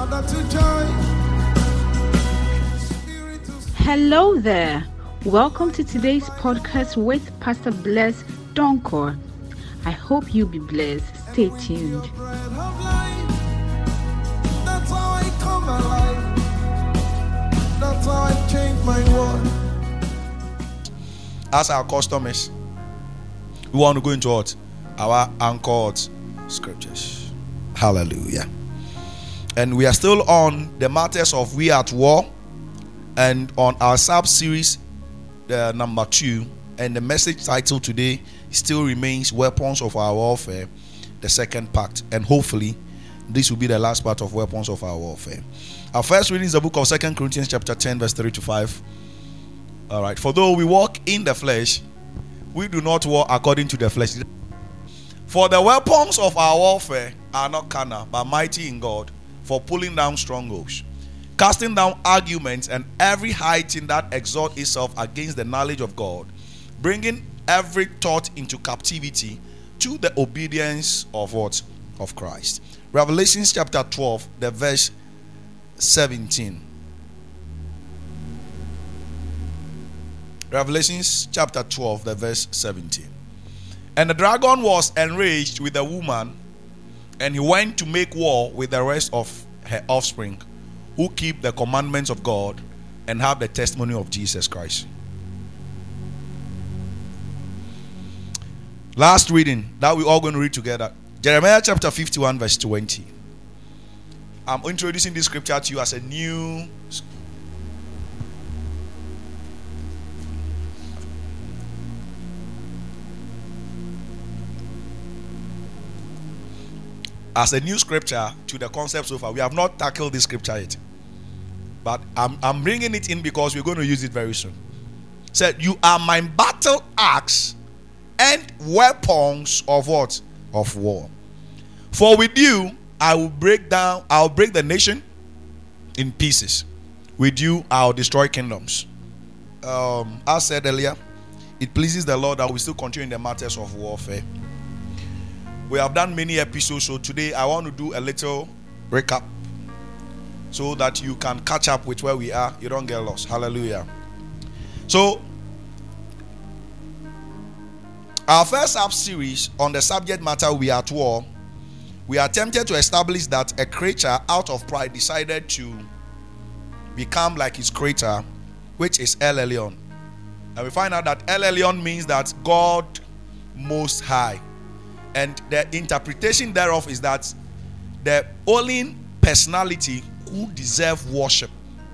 Hello there. Welcome to today's podcast with Pastor Bless Donkor. I hope you'll be blessed. Stay tuned. That's how I come alive. That's how I change my world. As our custom is, we want to go into what? Our anchored scriptures. Hallelujah. And we are still on the matters of We at War, and on our sub-series number 2, and the message title today still remains Weapons of Our Warfare, the second part, and hopefully this will be the last part of Weapons of Our Warfare. Our first reading is the book of 2 Corinthians chapter 10 verse 3 to 5. Alright, for though we walk in the flesh, we do not war according to the flesh. For the weapons of our warfare are not carnal, but mighty in God, for pulling down strongholds, casting down arguments and every high thing that exalts itself against the knowledge of God, bringing every thought into captivity to the obedience of what? Of Christ. Revelation chapter 12, the verse 17. Revelation chapter 12, the verse 17. And the dragon was enraged with the woman, and he went to make war with the rest of her offspring, who keep the commandments of God and have the testimony of Jesus Christ. Last reading that we're all going to read together, Jeremiah chapter 51 verse 20. I'm introducing this scripture to you as a new scripture to the concept so far. We have not tackled this scripture yet, but I'm bringing it in because we're going to use it very soon. It said, you are my battle axe and weapons of what? Of war. For with you I'll break the nation in pieces. With you I'll destroy kingdoms. As said earlier, it pleases the Lord that we still continue in the matters of warfare. We have done many episodes, so today I want to do a little recap so that you can catch up with where we are. You don't get lost. Hallelujah. So, our first sub-series on the subject matter We At War, we attempted to establish that a creature out of pride decided to become like his creator, which is El Elyon. And we find out that El Elyon means that God Most High. And the interpretation thereof is that the only personality who deserves worship.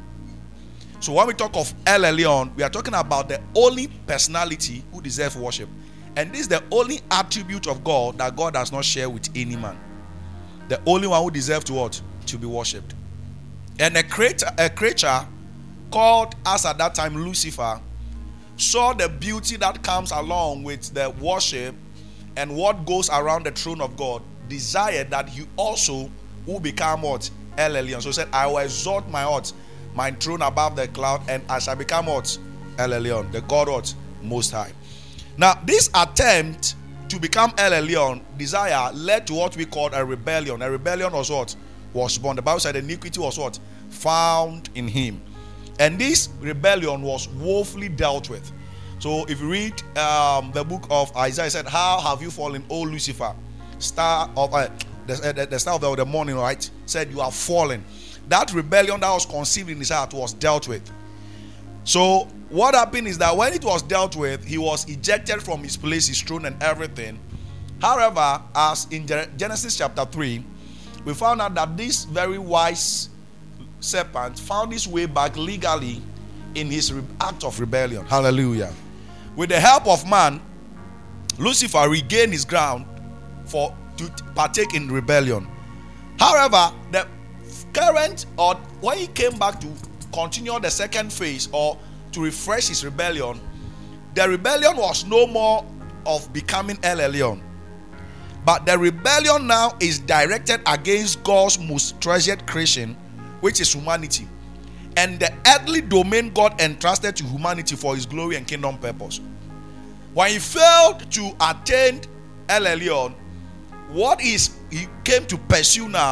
So when we talk of El Elyon, we are talking about the only personality who deserves worship. And this is the only attribute of God that God does not share with any man. The only one who deserves to what? To be worshipped. And a creature called, as at that time, Lucifer, saw the beauty that comes along with the worship and what goes around the throne of God, desired that he also will become what? El Elyon. So he said, I will exalt my what? My throne above the cloud, and I shall become what? El Elyon, the God what? Most High. Now, this attempt to become El Elyon, desire, led to what we call a rebellion. A rebellion was what? Was born. The Bible said iniquity was what? Found in him. And this rebellion was woefully dealt with. So if you read the book of Isaiah, it said, how have you fallen, O Lucifer, star of the star of the morning, right? Said you have fallen. That rebellion that was conceived in his heart was dealt with. So what happened is that when it was dealt with, he was ejected from his place, his throne and everything. However, as in Genesis chapter 3, we found out that this very wise serpent found his way back legally in his act of rebellion. Hallelujah. With the help of man, Lucifer regained his ground to partake in rebellion. However, the current, or when he came back to continue the second phase or to refresh his rebellion, the rebellion was no more of becoming El Elyon, but the rebellion now is directed against God's most treasured creation, which is humanity, and the earthly domain God entrusted to humanity for his glory and kingdom purpose. When he failed to attain El Elyon, what is he came to pursue now,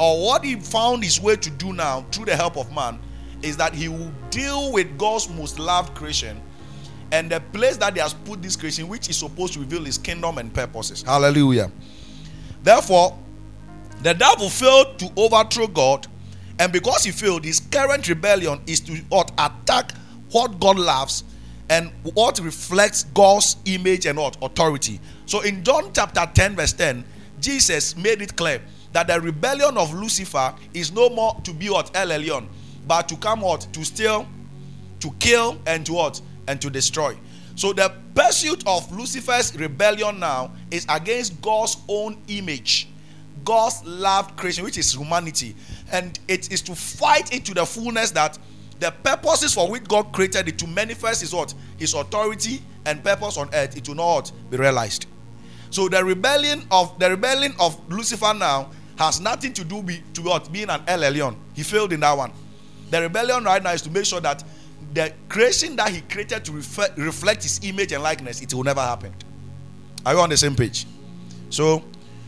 or what he found his way to do now through the help of man, is that he will deal with God's most loved creation and the place that he has put this creation, which is supposed to reveal his kingdom and purposes. Hallelujah. Therefore, the devil failed to overthrow God, and because he failed, his current rebellion is to attack what God loves and what reflects God's image and authority. So in John chapter 10 verse 10, Jesus made it clear that the rebellion of Lucifer is no more to be El Elyon, but to come to steal, to kill, and to destroy. So the pursuit of Lucifer's rebellion now is against God's own image, God's loved creation, which is humanity, and it is to fight it to the fullness that the purposes for which God created it to manifest his authority and purpose on earth, it will not be realized. So the rebellion of Lucifer now has nothing to do with being an El Elyon. He failed in that one. The rebellion right now is to make sure that the creation that he created to reflect his image and likeness, it will never happen. Are you on the same page? So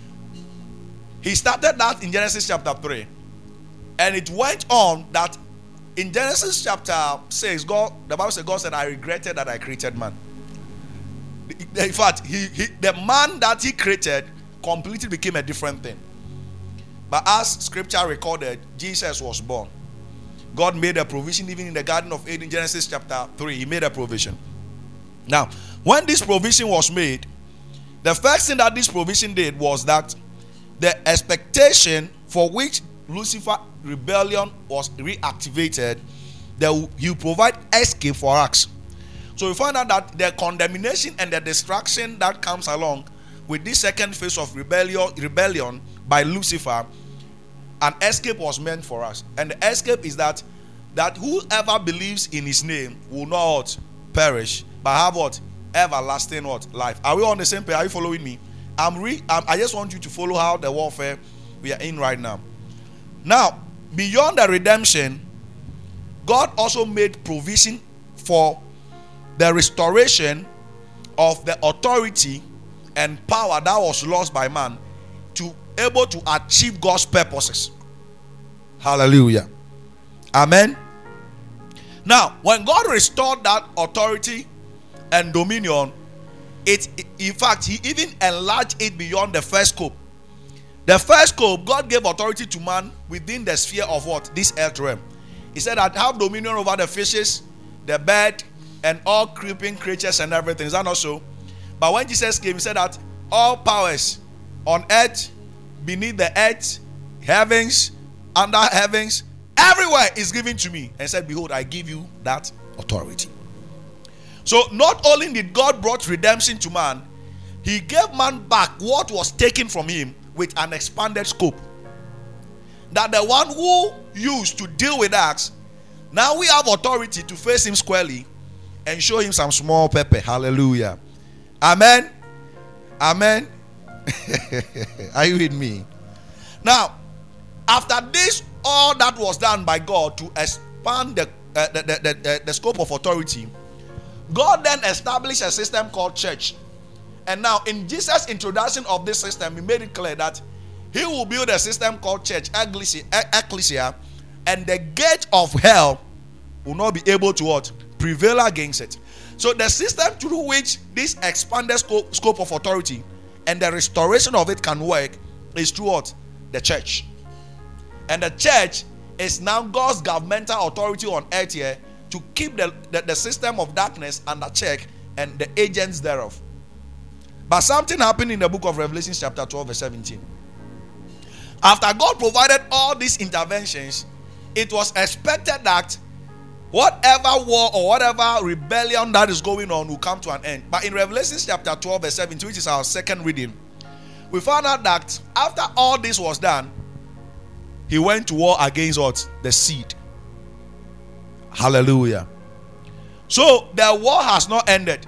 he started that in Genesis chapter 3, and it went on that in Genesis chapter 6, the Bible says God said, I regretted that I created man. In fact, the man that he created completely became a different thing. But as scripture recorded, Jesus was born. God made a provision even in the Garden of Eden, Genesis chapter 3. He made a provision. Now, when this provision was made, the first thing that this provision did was that the expectation for which Lucifer's rebellion was reactivated, that he will provide escape for us. So we find out that the condemnation and the destruction that comes along with this second phase of rebellion by Lucifer, an escape was meant for us. And the escape is that whoever believes in his name will not perish, but have everlasting life. Are we on the same page? Are you following me? I just want you to follow how the warfare we are in right now. Now, beyond the redemption, God also made provision for the restoration of the authority and power that was lost by man to able to achieve God's purposes. Hallelujah. Amen. Now, when God restored that authority and dominion, in fact, he even enlarged it beyond the first scope. The first scope, God gave authority to man within the sphere of this earth realm. He said, I have dominion over the fishes, the bird, and all creeping creatures and everything. Is that not so? But when Jesus came, he said that all powers on earth, beneath the earth, heavens, under heavens, everywhere is given to me. And said, behold, I give you that authority. So not only did God brought redemption to man, he gave man back what was taken from him with an expanded scope. That the one who used to deal with us, now we have authority to face him squarely and show him some small pepper. Hallelujah. Amen. Amen. Are you with me? Now, after this, all that was done by God to expand the scope of authority, God then established a system called church. And now in Jesus' introduction of this system, he made it clear that he will build a system called church, ecclesia, and the gate of hell will not be able to prevail against it. So the system through which this expanded scope of authority and the restoration of it can work is through the church. And the church is now God's governmental authority on earth here to keep the system of darkness under check and the agents thereof. But something happened in the book of Revelation chapter 12 verse 17. After God provided all these interventions, it was expected that whatever war or whatever rebellion that is going on will come to an end. But in Revelation chapter 12 verse 17, which is our second reading, we found out that after all this was done, he went to war against the seed. Hallelujah. So the war has not ended.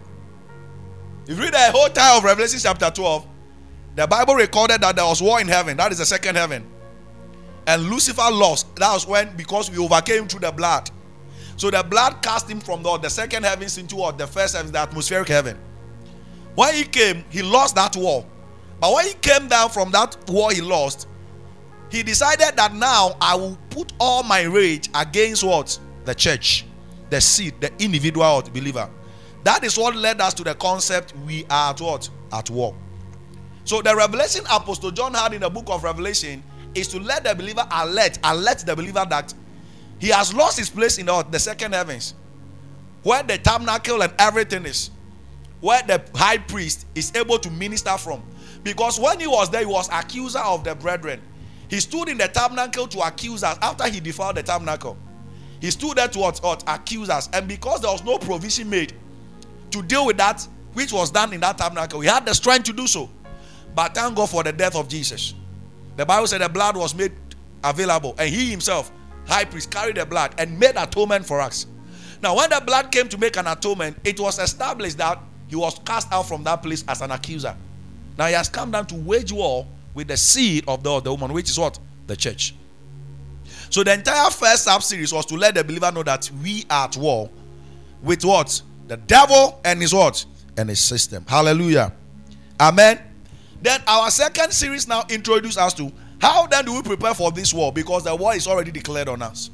If you read the whole time of Revelation chapter 12, the Bible recorded that there was war in heaven. That is the second heaven. And Lucifer lost. That was because we overcame through the blood. So the blood cast him from the second heavens into the first heavens, the atmospheric heaven. When he came, he lost that war. But when he came down from that war he lost, he decided that now I will put all my rage against what? The church, the seed, the individual believer. That is what led us to the concept we are at what? At war. So the revelation Apostle John had in the book of Revelation is to let the believer alert the believer that he has lost his place in the second heavens, where the tabernacle and everything is, where the high priest is able to minister from. Because when he was there, he was accuser of the brethren. He stood in the tabernacle to accuse us after he defiled the tabernacle. He stood there to accuse us. And because there was no provision made to deal with that which was done in that tabernacle, he had the strength to do so. But thank God for the death of Jesus. The Bible said the blood was made available, and he himself, high priest, carried the blood and made atonement for us. Now when the blood came to make an atonement, it was established that he was cast out from that place as an accuser. Now he has come down to wage war with the seed of the woman, which is what? The church. So the entire first sub-series was to let the believer know that we are at war with what? The devil and his what? And his system. Hallelujah. Amen. Then our second series now introduces us to how then do we prepare for this war, because the war is already declared on us.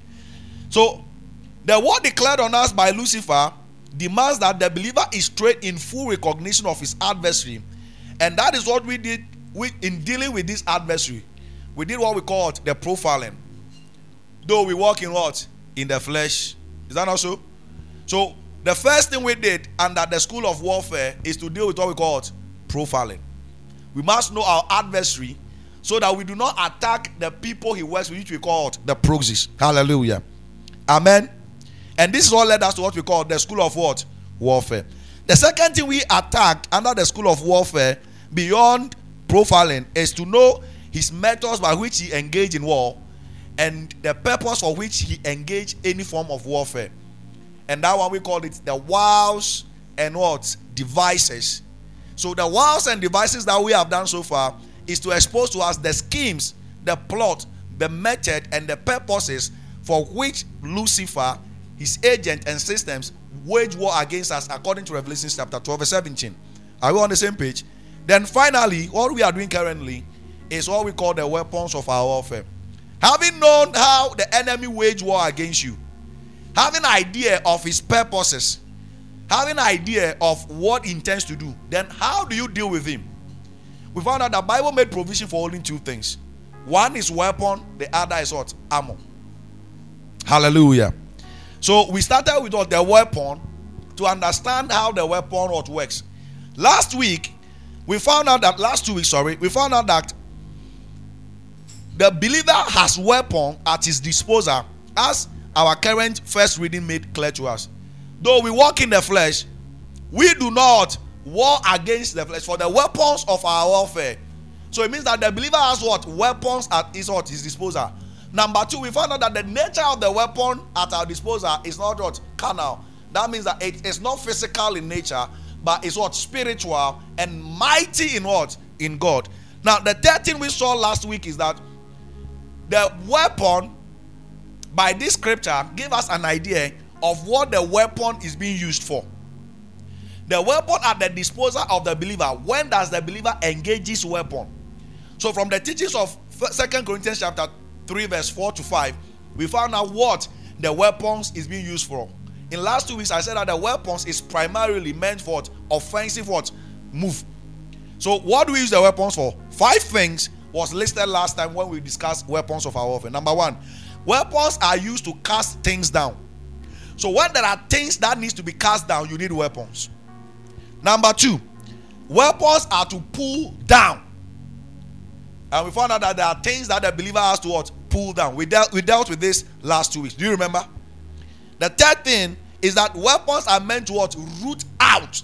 So the war declared on us by Lucifer demands that the believer is trained in full recognition of his adversary. And that is what we did in dealing with this adversary. We did what we called the profiling. Though we walk in what? In the flesh. Is that not so? So the first thing we did under the school of warfare is to deal with what we call profiling. We must know our adversary so that we do not attack the people he works with, which we call the proxies. Hallelujah. Amen. And this is what led us to what we call the school of what? Warfare. The second thing we attacked under the school of warfare, beyond profiling, is to know his methods by which he engaged in war and the purpose for which he engaged any form of warfare. And that one we called it the wiles and what? Devices. So the wiles and devices that we have done so far is to expose to us the schemes, the plot, the method, and the purposes for which Lucifer, his agent and systems wage war against us according to Revelation chapter 12 verse 17. Are we on the same page? Then finally, what we are doing currently is what we call the weapons of our warfare. Having known how the enemy wage war against you, having an idea of his purposes, having an idea of what he intends to do, then how do you deal with him? We found out the Bible made provision for only two things. One is weapon, the other is what? Armor. Hallelujah. So we started with what? The weapon, to understand how the weapon what works. Last week, we found out that, we found out that the believer has weapon at his disposal, as our current first reading made clear to us. Though we walk in the flesh, we do not war against the flesh for the weapons of our warfare. So it means that the believer has what? Weapons at his disposal. Number two, we found out that the nature of the weapon at our disposal is not what? Carnal. That means that it is not physical in nature, but it's what? Spiritual and mighty in what? In God. Now, the third thing we saw last week is that the weapon, by this scripture, gave us an idea of what the weapon is being used for. The weapon at the disposal of the believer. When does the believer engage his weapon? So from the teachings of 2 Corinthians chapter 3 verse 4 to 5, we found out what the weapons is being used for. In last 2 weeks, I said that the weapons is primarily meant for offensive move. So what do we use the weapons for? 5 things was listed last time when we discussed weapons of our warfare. Number 1, weapons are used to cast things down. So when there are things that needs to be cast down, you need weapons. Number 2, weapons are to pull down. And we found out that there are things that the believer has to pull down. We dealt with this last 2 weeks. Do you remember? The third thing is that weapons are meant to root out.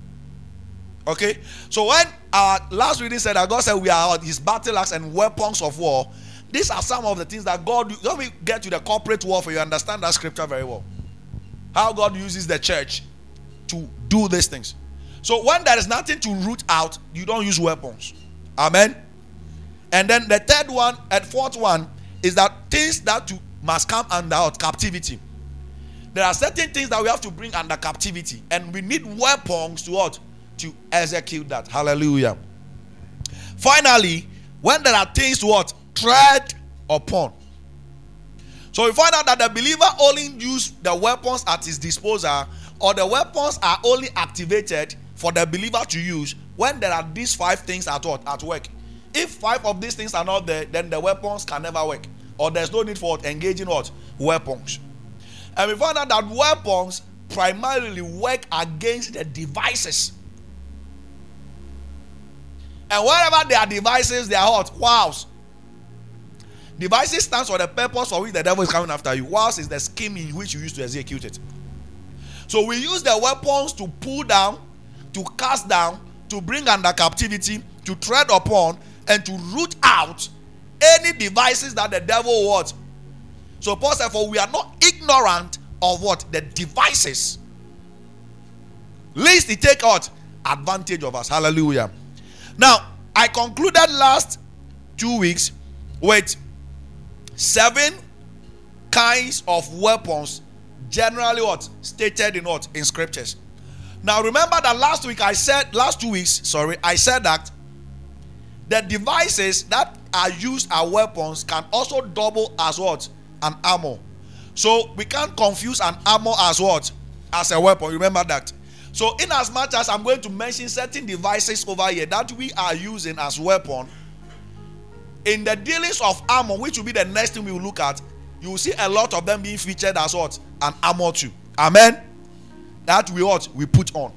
Okay? So when our last reading said that God said we are his battle axe and weapons of war, these are some of the things that God, when we get to the corporate warfare, you understand that scripture very well. How God uses the church to do these things. So when there is nothing to root out, you don't use weapons. Amen. And then the third one and fourth one is that things that must come under captivity. There are certain things that we have to bring under captivity, and we need weapons to execute that. Hallelujah. Finally, when there are things tread upon. So we find out that the believer only uses the weapons at his disposal, or the weapons are only activated for the believer to use when there are these 5 things at work. If 5 of these things are not there, then the weapons can never work, or there's no need for engaging weapons. And we find out that weapons primarily work against the devices. And wherever there are devices, they are wows. Devices stands for the purpose for which the devil is coming after you. Wows is the scheme in which you use to execute it. So we use the weapons to pull down, to cast down, to bring under captivity, to tread upon, and to root out any devices that the devil wants. So Paul said, for we are not ignorant of the devices, lest he take advantage of us. Hallelujah. Now, I concluded last 2 weeks with 7 kinds of weapons generally stated in scriptures. Now remember that last 2 weeks, I said that the devices that are used as weapons can also double as an armor. So we can't confuse an armor as a weapon. Remember that. So in as much as I'm going to mention certain devices over here that we are using as weapon, in the dealings of armor, which will be the next thing we will look at, you will see a lot of them being featured as an armor too. Amen. That we put on.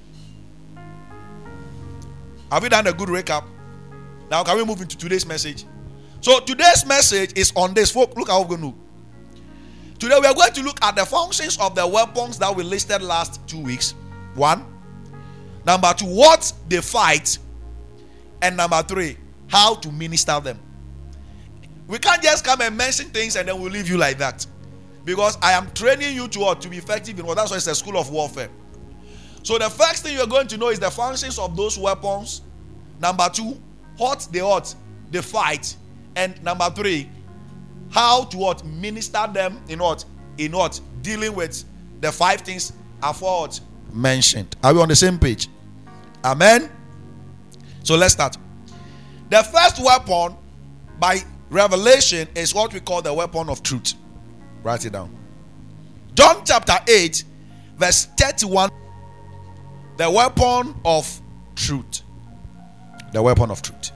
Have we done a good recap? Now can we move into today's message? So today's message is on this. Look at what we're going to do. Today we are going to look at the functions of the weapons that we listed last 2 weeks. 1. Number 2, what they fight. And number 3, how to minister them. We can't just come and mention things and then we'll leave you like that. Because I am training you to be effective in that's why it's a school of warfare. So the first thing you're going to know is the functions of those weapons. Number 2, what they fight. And number 3, how to minister them in dealing with the 5 things I've mentioned. Are we on the same page? Amen. So let's start. The first weapon by revelation is what we call the weapon of truth. Write it down. John chapter 8 verse 31. The weapon of truth. The weapon of truth.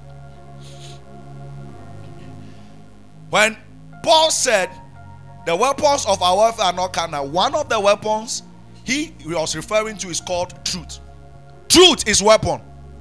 When Paul said the weapons of our warfare are not carnal, one of the weapons he was referring to is called truth. Truth is weapon.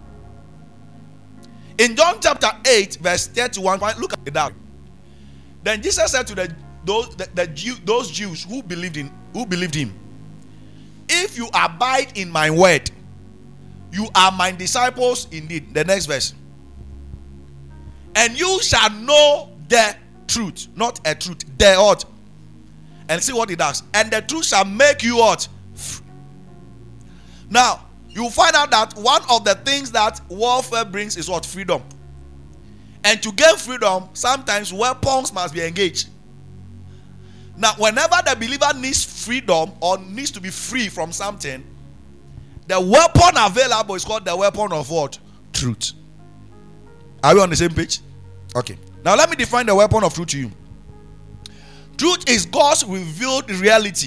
In John chapter 8 verse 31, look at that. Then Jesus said to those Jews who believed him, if you abide in my word, you are my disciples indeed. The next verse. And you shall know the truth, not a truth, the and see what it does. And the truth shall make you free. Now, you find out that one of the things that warfare brings is freedom. And to gain freedom, sometimes weapons must be engaged. Now, whenever the believer needs freedom or needs to be free from something, the weapon available is called the weapon of truth. Are we on the same page? Okay. Now let me define the weapon of truth to you. Truth is God's revealed reality.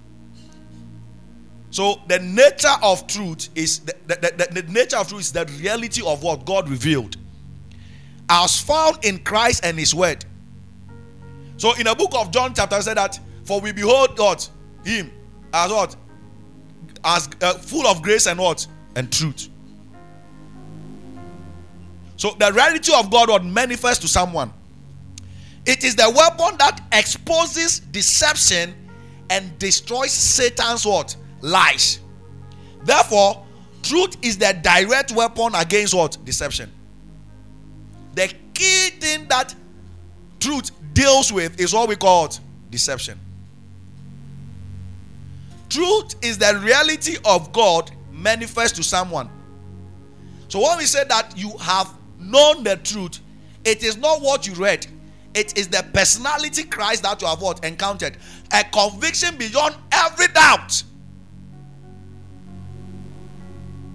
So the nature of truth is the nature of truth is the reality of what God revealed, as found in Christ and His Word. So in the book of John chapter, I said that for we behold Him as as full of grace and truth. So the reality of God manifest to someone. It is the weapon that exposes deception and destroys Satan's lies. Therefore, truth is the direct weapon against deception. The key thing that truth deals with is what we call deception. Truth is the reality of God manifest to someone. So when we say that you have known the truth, it is not what you read. It is the personality Christ that you have encountered. A conviction beyond every doubt.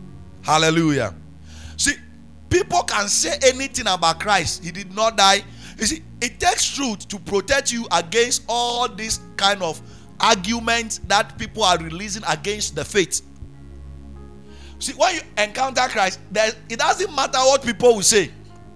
Hallelujah. See, people can say anything about Christ. He did not die. You see, it takes truth to protect you against all these kind of arguments that people are releasing against the faith. See, when you encounter Christ, it doesn't matter what people will say.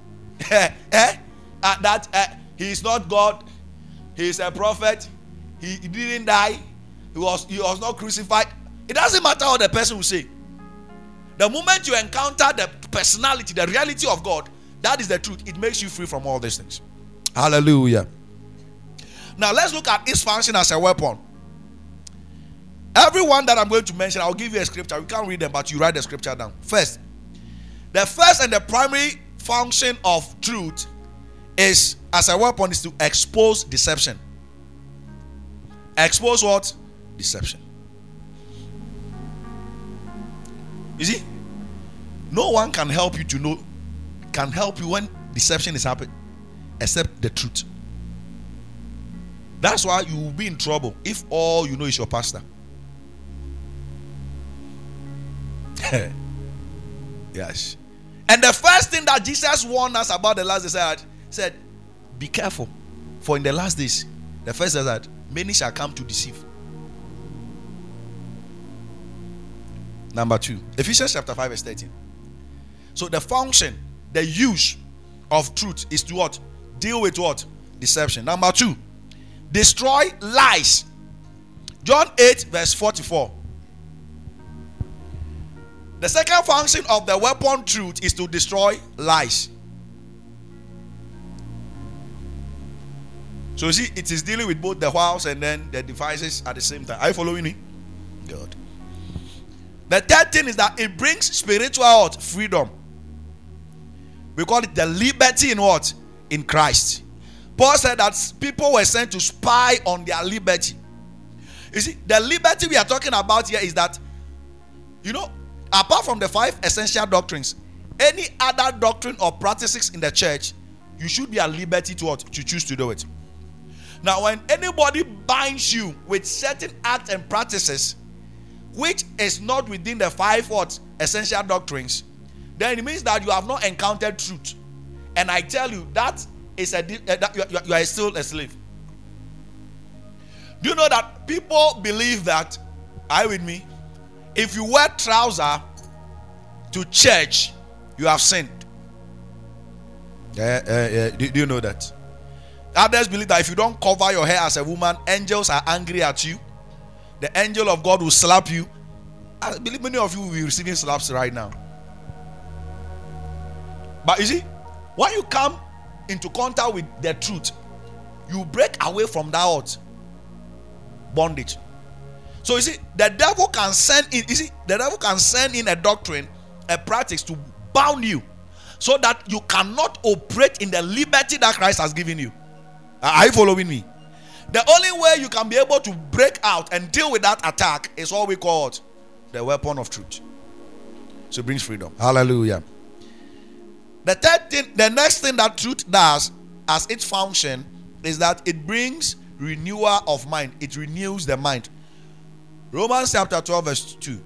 That he is not God, he is a prophet, he didn't die, he was not crucified. It doesn't matter what the person will say. The moment you encounter the personality, the reality of God, that is the truth. It makes you free from all these things. Hallelujah. Now let's look at its function as a weapon. Everyone that I'm going to mention, I'll give you a scripture. You can't read them, but you write the scripture down. First, the first and the primary function of truth is, as a weapon, is to expose deception. Expose what? Deception. You see, no one can help you to know, can help you when deception is happening, except the truth. That's why you will be in trouble if all you know is your pastor. Yes. And the first thing that Jesus warned us about the last days said, be careful, for in the last days, the first says that many shall come to deceive. Number 2, Ephesians chapter 5 verse 13. So the function, the use of truth is to what? Deal with what? Deception. Number 2, destroy lies. John 8 verse 44. The second function of the weapon truth is to destroy lies. So you see, it is dealing with both the wiles and then the devices at the same time. Are you following me? Good. The third thing is that it brings spiritual freedom. We call it the liberty in what? In Christ. Paul said that people were sent to spy on their liberty. You see, the liberty we are talking about here is that, you know, apart from the 5 essential doctrines, any other doctrine or practices in the church, you should be at liberty to what? To choose to do it. Now, when anybody binds you with certain acts and practices which is not within the 5 what? Essential doctrines, then it means that you have not encountered truth. And I tell you, that is that you are still a slave. Do you know that people believe that, are you with me? If you wear trouser to church, you have sinned. Do you know that? Others believe that if you don't cover your hair as a woman, angels are angry at you. The angel of God will slap you. I believe many of you will be receiving slaps right now. But you see, when you come into contact with the truth, you break away from that bondage. So you see, the devil can send in a doctrine, a practice to bound you, so that you cannot operate in the liberty that Christ has given you. Are you following me? The only way you can be able to break out and deal with that attack is what we call the weapon of truth. So it brings freedom. Hallelujah. The third thing, the next thing that truth does as its function is that it brings renewal of mind. It renews the mind. Romans chapter 12 verse 2.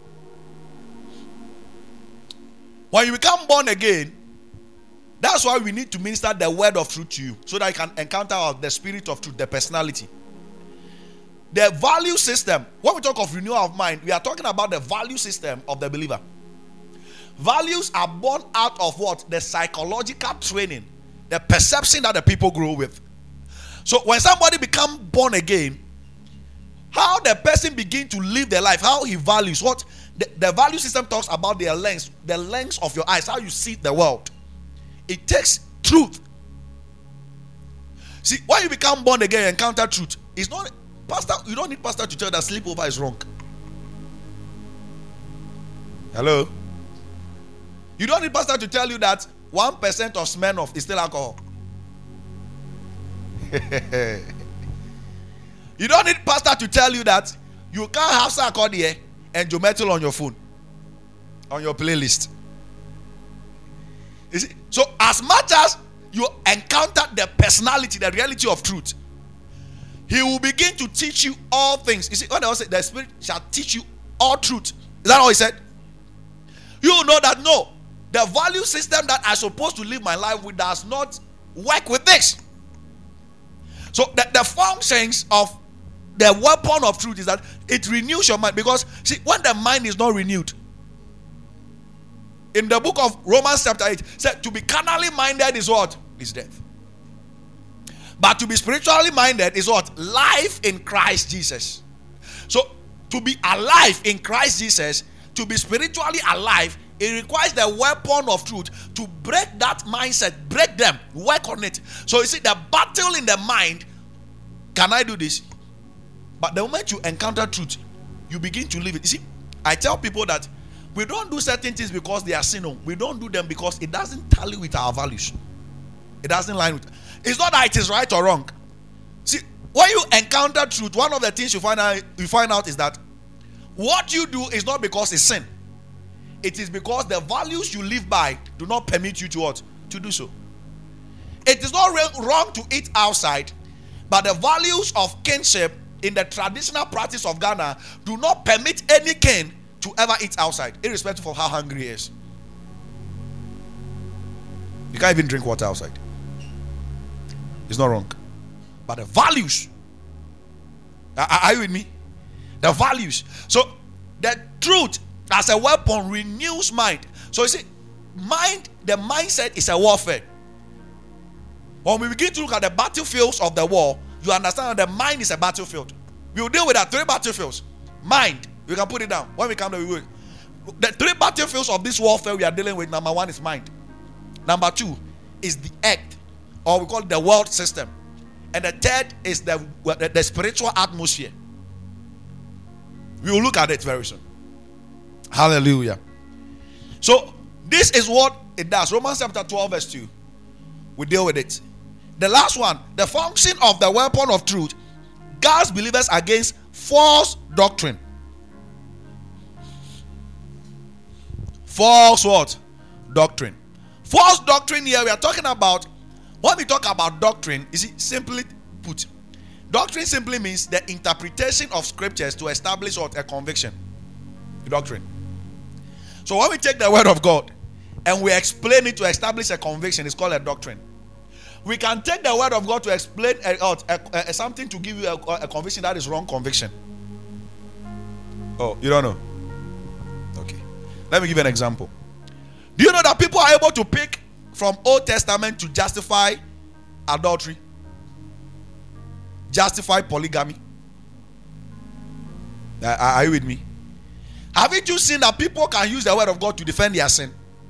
When you become born again, that's why we need to minister the word of truth to you, so that you can encounter the spirit of truth, the personality. The value system, when we talk of renewal of mind, we are talking about the value system of the believer. Values are born out of what? The psychological training, the perception that the people grow with. So when somebody becomes born again, how the person begins to live their life, how he values what the value system talks about their lens, the lens of your eyes, how you see the world. It takes truth. See, when you become born again, you encounter truth. It's not pastor. You don't need pastor to tell you that sleepover is wrong. Hello. You don't need pastor to tell you that 1% of Smirnoff is still alcohol. You don't need pastor to tell you that you can't have Sarkodie and Joe Metal on your phone, on your playlist. You see? So as much as you encounter the personality, the reality of truth, he will begin to teach you all things. You see, when I say the Spirit shall teach you all truth, is that all he said? You know that no, the value system that I'm supposed to live my life with does not work with this. So the functions of the weapon of truth is that it renews your mind. Because see, when the mind is not renewed, in the book of Romans chapter 8, said to be carnally minded is what? Is death. But to be spiritually minded is what? Life in Christ Jesus. So to be alive in Christ Jesus, to be spiritually alive, it requires the weapon of truth to break that mindset, break them, work on it. So you see, the battle in the mind, can I do this? But the moment you encounter truth, you begin to live it. You see, I tell people that we don't do certain things because they are sin. No. We don't do them because it doesn't tally with our values. It doesn't line with. It's not that it is right or wrong. See, when you encounter truth, one of the things you find out is that what you do is not because it's sin. It is because the values you live by do not permit you to what? To do so. It is not wrong to eat outside, but the values of kinship in the traditional practice of Ghana do not permit any kin to ever eat outside, irrespective of how hungry he is. You can't even drink water outside. It's not wrong. But the values, are you with me? The values. So the truth as a weapon renews mind. So you see, mind, the mindset is a warfare. When we begin to look at the battlefields of the war, you understand that the mind is a battlefield. We will deal with that 3 battlefields. Mind, we can put it down. When we come to it, the 3 battlefields of this warfare we are dealing with, number 1 is mind. Number 2 is the earth, or we call it the world system. And the third is the spiritual atmosphere. We will look at it very soon. Hallelujah. So this is what it does. Romans chapter 12 verse 2. We deal with it. The last one, the function of the weapon of truth guards believers against false doctrine. False what? Doctrine. False doctrine here we are talking about. When we talk about doctrine, is it simply put? Doctrine simply means the interpretation of scriptures to establish what? A conviction. Doctrine. So when we take the word of God and we explain it to establish a conviction, it's called a doctrine. We can take the word of God to explain something to give you a conviction that is wrong conviction. Oh, you don't know? Okay. Let me give you an example. Do you know that people are able to pick from Old Testament to justify adultery? Justify polygamy? Are you with me? Haven't you seen that people can use the word of God to defend their sin?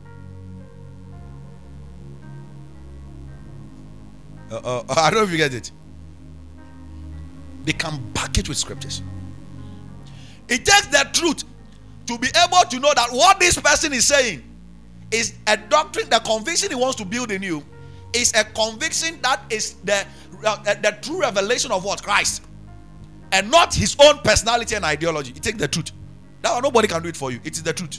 I don't know if you get it. They can back it with scriptures. It takes the truth to be able to know that what this person is saying is a doctrine. The conviction he wants to build in you is a conviction that is the true revelation of what? Christ, and not his own personality and ideology. It takes the truth. Now nobody can do it for you. It is the truth.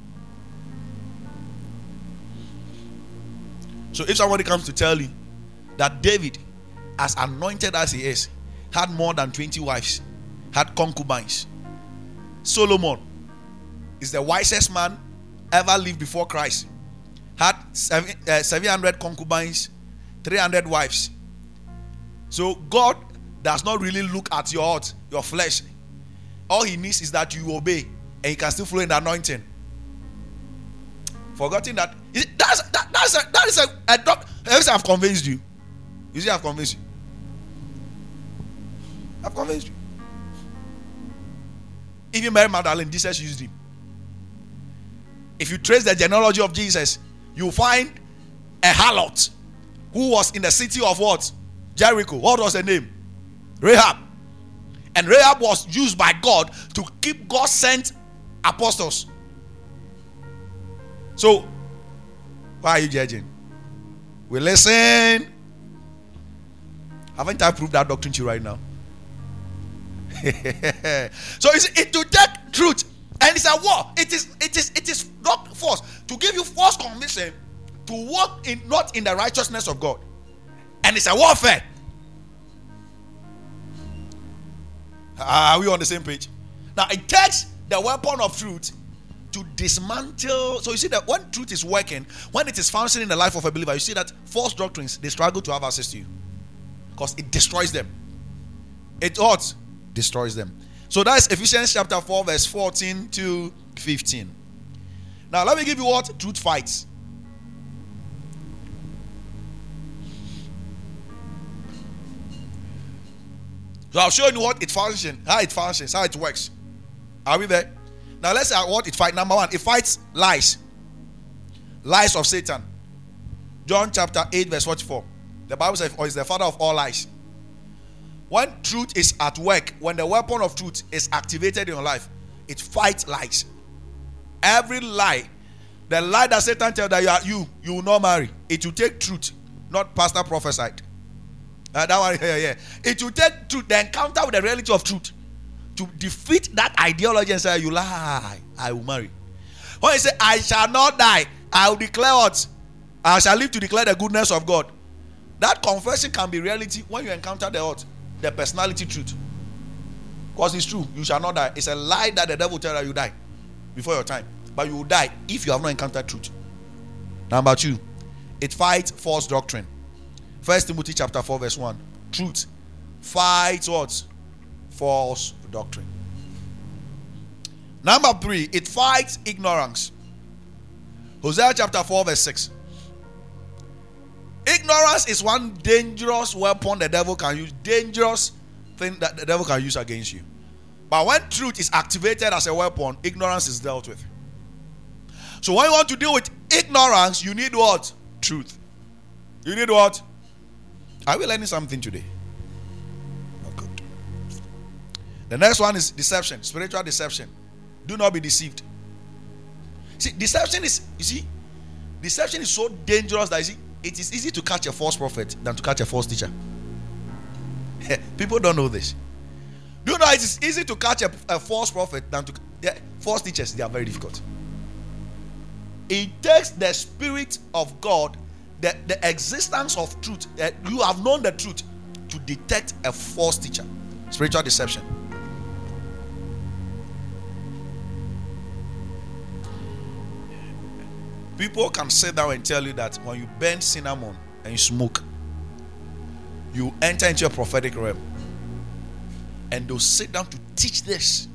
So if somebody comes to tell you that David, as anointed as he is, had more than 20 wives, had concubines. Solomon is the wisest man ever lived before Christ, had 700 concubines, 300 wives. So God does not really look at your heart, your flesh. All he needs is that you obey, and he can still flow in the anointing. Forgetting that that is a doctrine. I've convinced you. You see, I've convinced you. I've convinced you. Even Mary Magdalene, Jesus used him. If you trace the genealogy of Jesus, you'll find a harlot who was in the city of what? Jericho. What was her name? Rahab. And Rahab was used by God to keep God sent apostles. So, why are you judging? We listen. Haven't I proved that doctrine to you right now? So it to take truth, and it's a war. It is not force to give you false conviction to walk in not in the righteousness of God, and it's a warfare. Are we on the same page? Now it takes the weapon of truth to dismantle. So you see that when truth is working, when it is functioning in the life of a believer, you see that false doctrines, they struggle to have access to you because it destroys them. It what? Destroys them. So that's Ephesians chapter 4 verse 14 to 15. Now let me give you what truth fights. So I'll show you what it functions, how it works. Are we there? Now let's say what it fights. Number one, it fights lies. Lies of Satan. John chapter 8 verse 44. The Bible says, "Or is the father of all lies." When truth is at work, when the weapon of truth is activated in your life, it fights lies. Every lie, the lie that Satan tells that you will not marry, it will take truth, not pastor prophesied. That one, yeah. It will take truth, the encounter with the reality of truth, to defeat that ideology and say, you lie, I will marry. When you say, I shall not die, I will declare what? I shall live to declare the goodness of God. That confession can be reality when you encounter the what? The personality truth. Because it's true, you shall not die. It's a lie that the devil tells you die before your time. But you will die if you have not encountered truth. Number two, it fights false doctrine. 1 Timothy chapter 4 verse 1. Truth fights what? False doctrine. Number three, it fights ignorance. Hosea chapter 4 verse 6. Ignorance is one dangerous weapon the devil can use. Dangerous thing that the devil can use against you. But when truth is activated as a weapon, ignorance is dealt with. So when you want to deal with ignorance, you need what? Truth. You need what? Are we learning something today? Oh, good. The next one is deception, spiritual deception. Do not be deceived. See, deception is so dangerous that it is easy to catch a false prophet than to catch a false teacher. People don't know this. Do you know it is easy to catch a false prophet than to false teachers? They are very difficult. It takes the Spirit of God, the existence of truth, you have known the truth, to detect a false teacher. Spiritual deception. People can sit down and tell you that when you burn cinnamon and you smoke, you enter into a prophetic realm. And they'll sit down to teach this.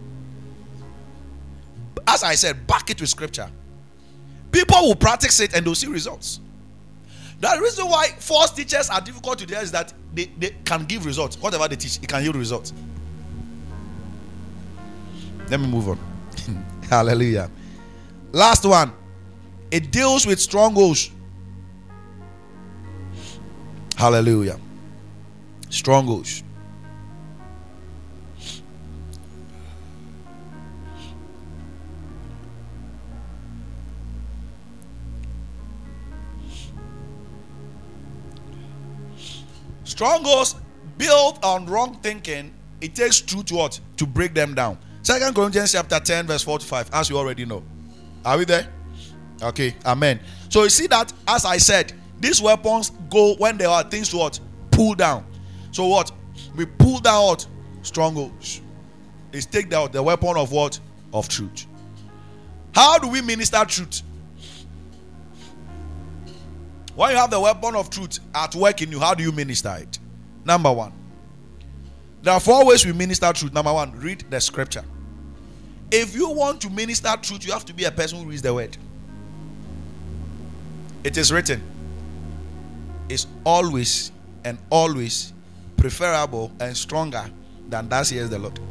As I said, back it with scripture. People will practice it and they'll see results. The reason why false teachers are difficult to deal is that they can give results. Whatever they teach, it can yield results. Let me move on. Hallelujah. Last one. It deals with strongholds. Hallelujah. Strongholds. Strongholds built on wrong thinking. It takes truth to what? To break them down. 2 Corinthians chapter 10 verse 4 to 5. As you already know. Are we there? Okay, amen. So you see that, as I said, these weapons go when there are things to what? Pull down. So what? We pull down what? Strongholds. It's take down the weapon of what? Of truth. How do we minister truth? When you have the weapon of truth at work in you, how do you minister it? Number one. There are 4 ways we minister truth. Number one, read the scripture. If you want to minister truth, you have to be a person who reads the word. It is written. It's always and always preferable and stronger than thus says the Lord.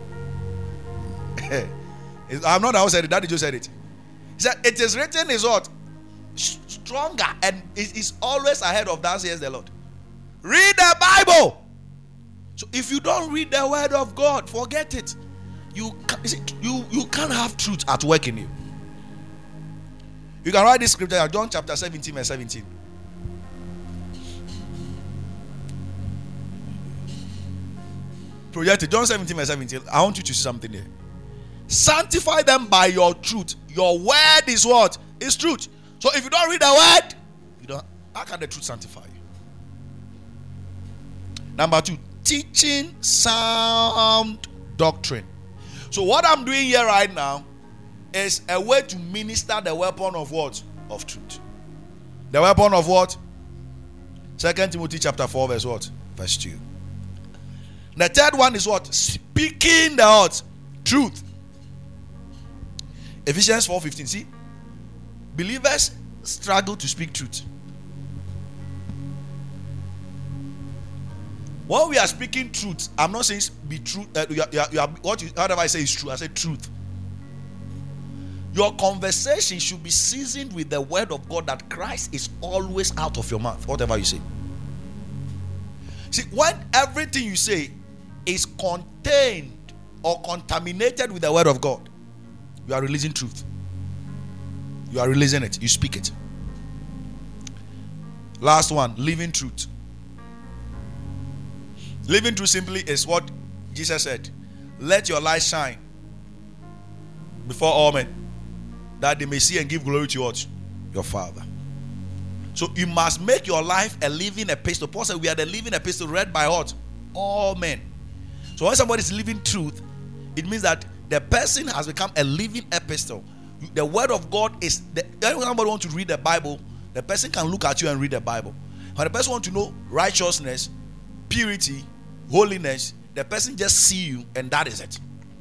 I'm not the one who said it. Daddy just said it. He said it is written is what? Stronger, and it is always ahead of thus says the Lord. Read the Bible. So if you don't read the word of God, forget it. You can't have truth at work in you. You can write this scripture, John chapter 17 verse 17. Projected, John 17 verse 17. I want you to see something here. Sanctify them by your truth. Your word is what? Is truth. So if you don't read the word, how can the truth sanctify you? Number 2, teaching sound doctrine. So what I'm doing here right now is a way to minister the weapon of what? Of truth. The weapon of what? 2 Timothy chapter 4 verse what? Verse 2. The third one is what? Speaking the what? Truth. Ephesians 4:15. See, believers struggle to speak truth. When we are speaking truth, I'm not saying be true. Whatever I say is true. I say truth. Your conversation should be seasoned with the word of God, that Christ is always out of your mouth, whatever you say. See, when everything you say is contained or contaminated with the word of God, you are releasing truth. You are releasing it. You speak it. Last one, living truth. Living truth simply is what Jesus said. Let your light shine before all men, that they may see and give glory to what? Your Father. So you must make your life a living epistle. Paul said we are the living epistle read by what? All men. So when somebody is living truth, it means that the person has become a living epistle. The word of God is, when somebody wants to read the Bible, the person can look at you and read the Bible. When the person wants to know righteousness, purity, holiness, the person just see you and that is it.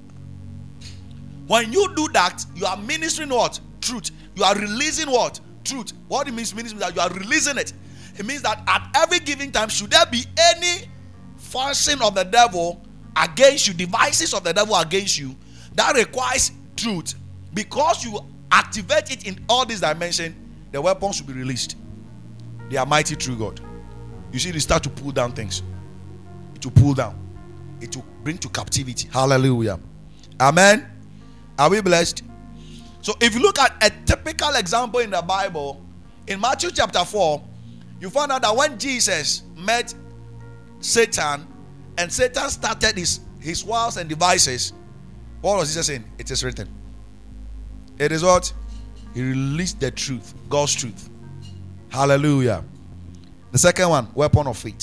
When you do that, you are ministering what? Truth. You are releasing what? Truth. What it means is that you are releasing it. It means that at every given time, should there be any function of the devil against you, devices of the devil against you, that requires truth, because you activate it in all these dimensions, the weapons should be released. They are mighty through God. You see, they start to pull down things. It will pull down. It will bring to captivity. Hallelujah. Amen. Are we blessed? So if you look at a typical example in the Bible, in Matthew chapter 4, you find out that when Jesus met Satan and Satan started his wiles and devices, what was Jesus saying? It is written. It is what? He released the truth, God's truth. Hallelujah. The second one, weapon of faith.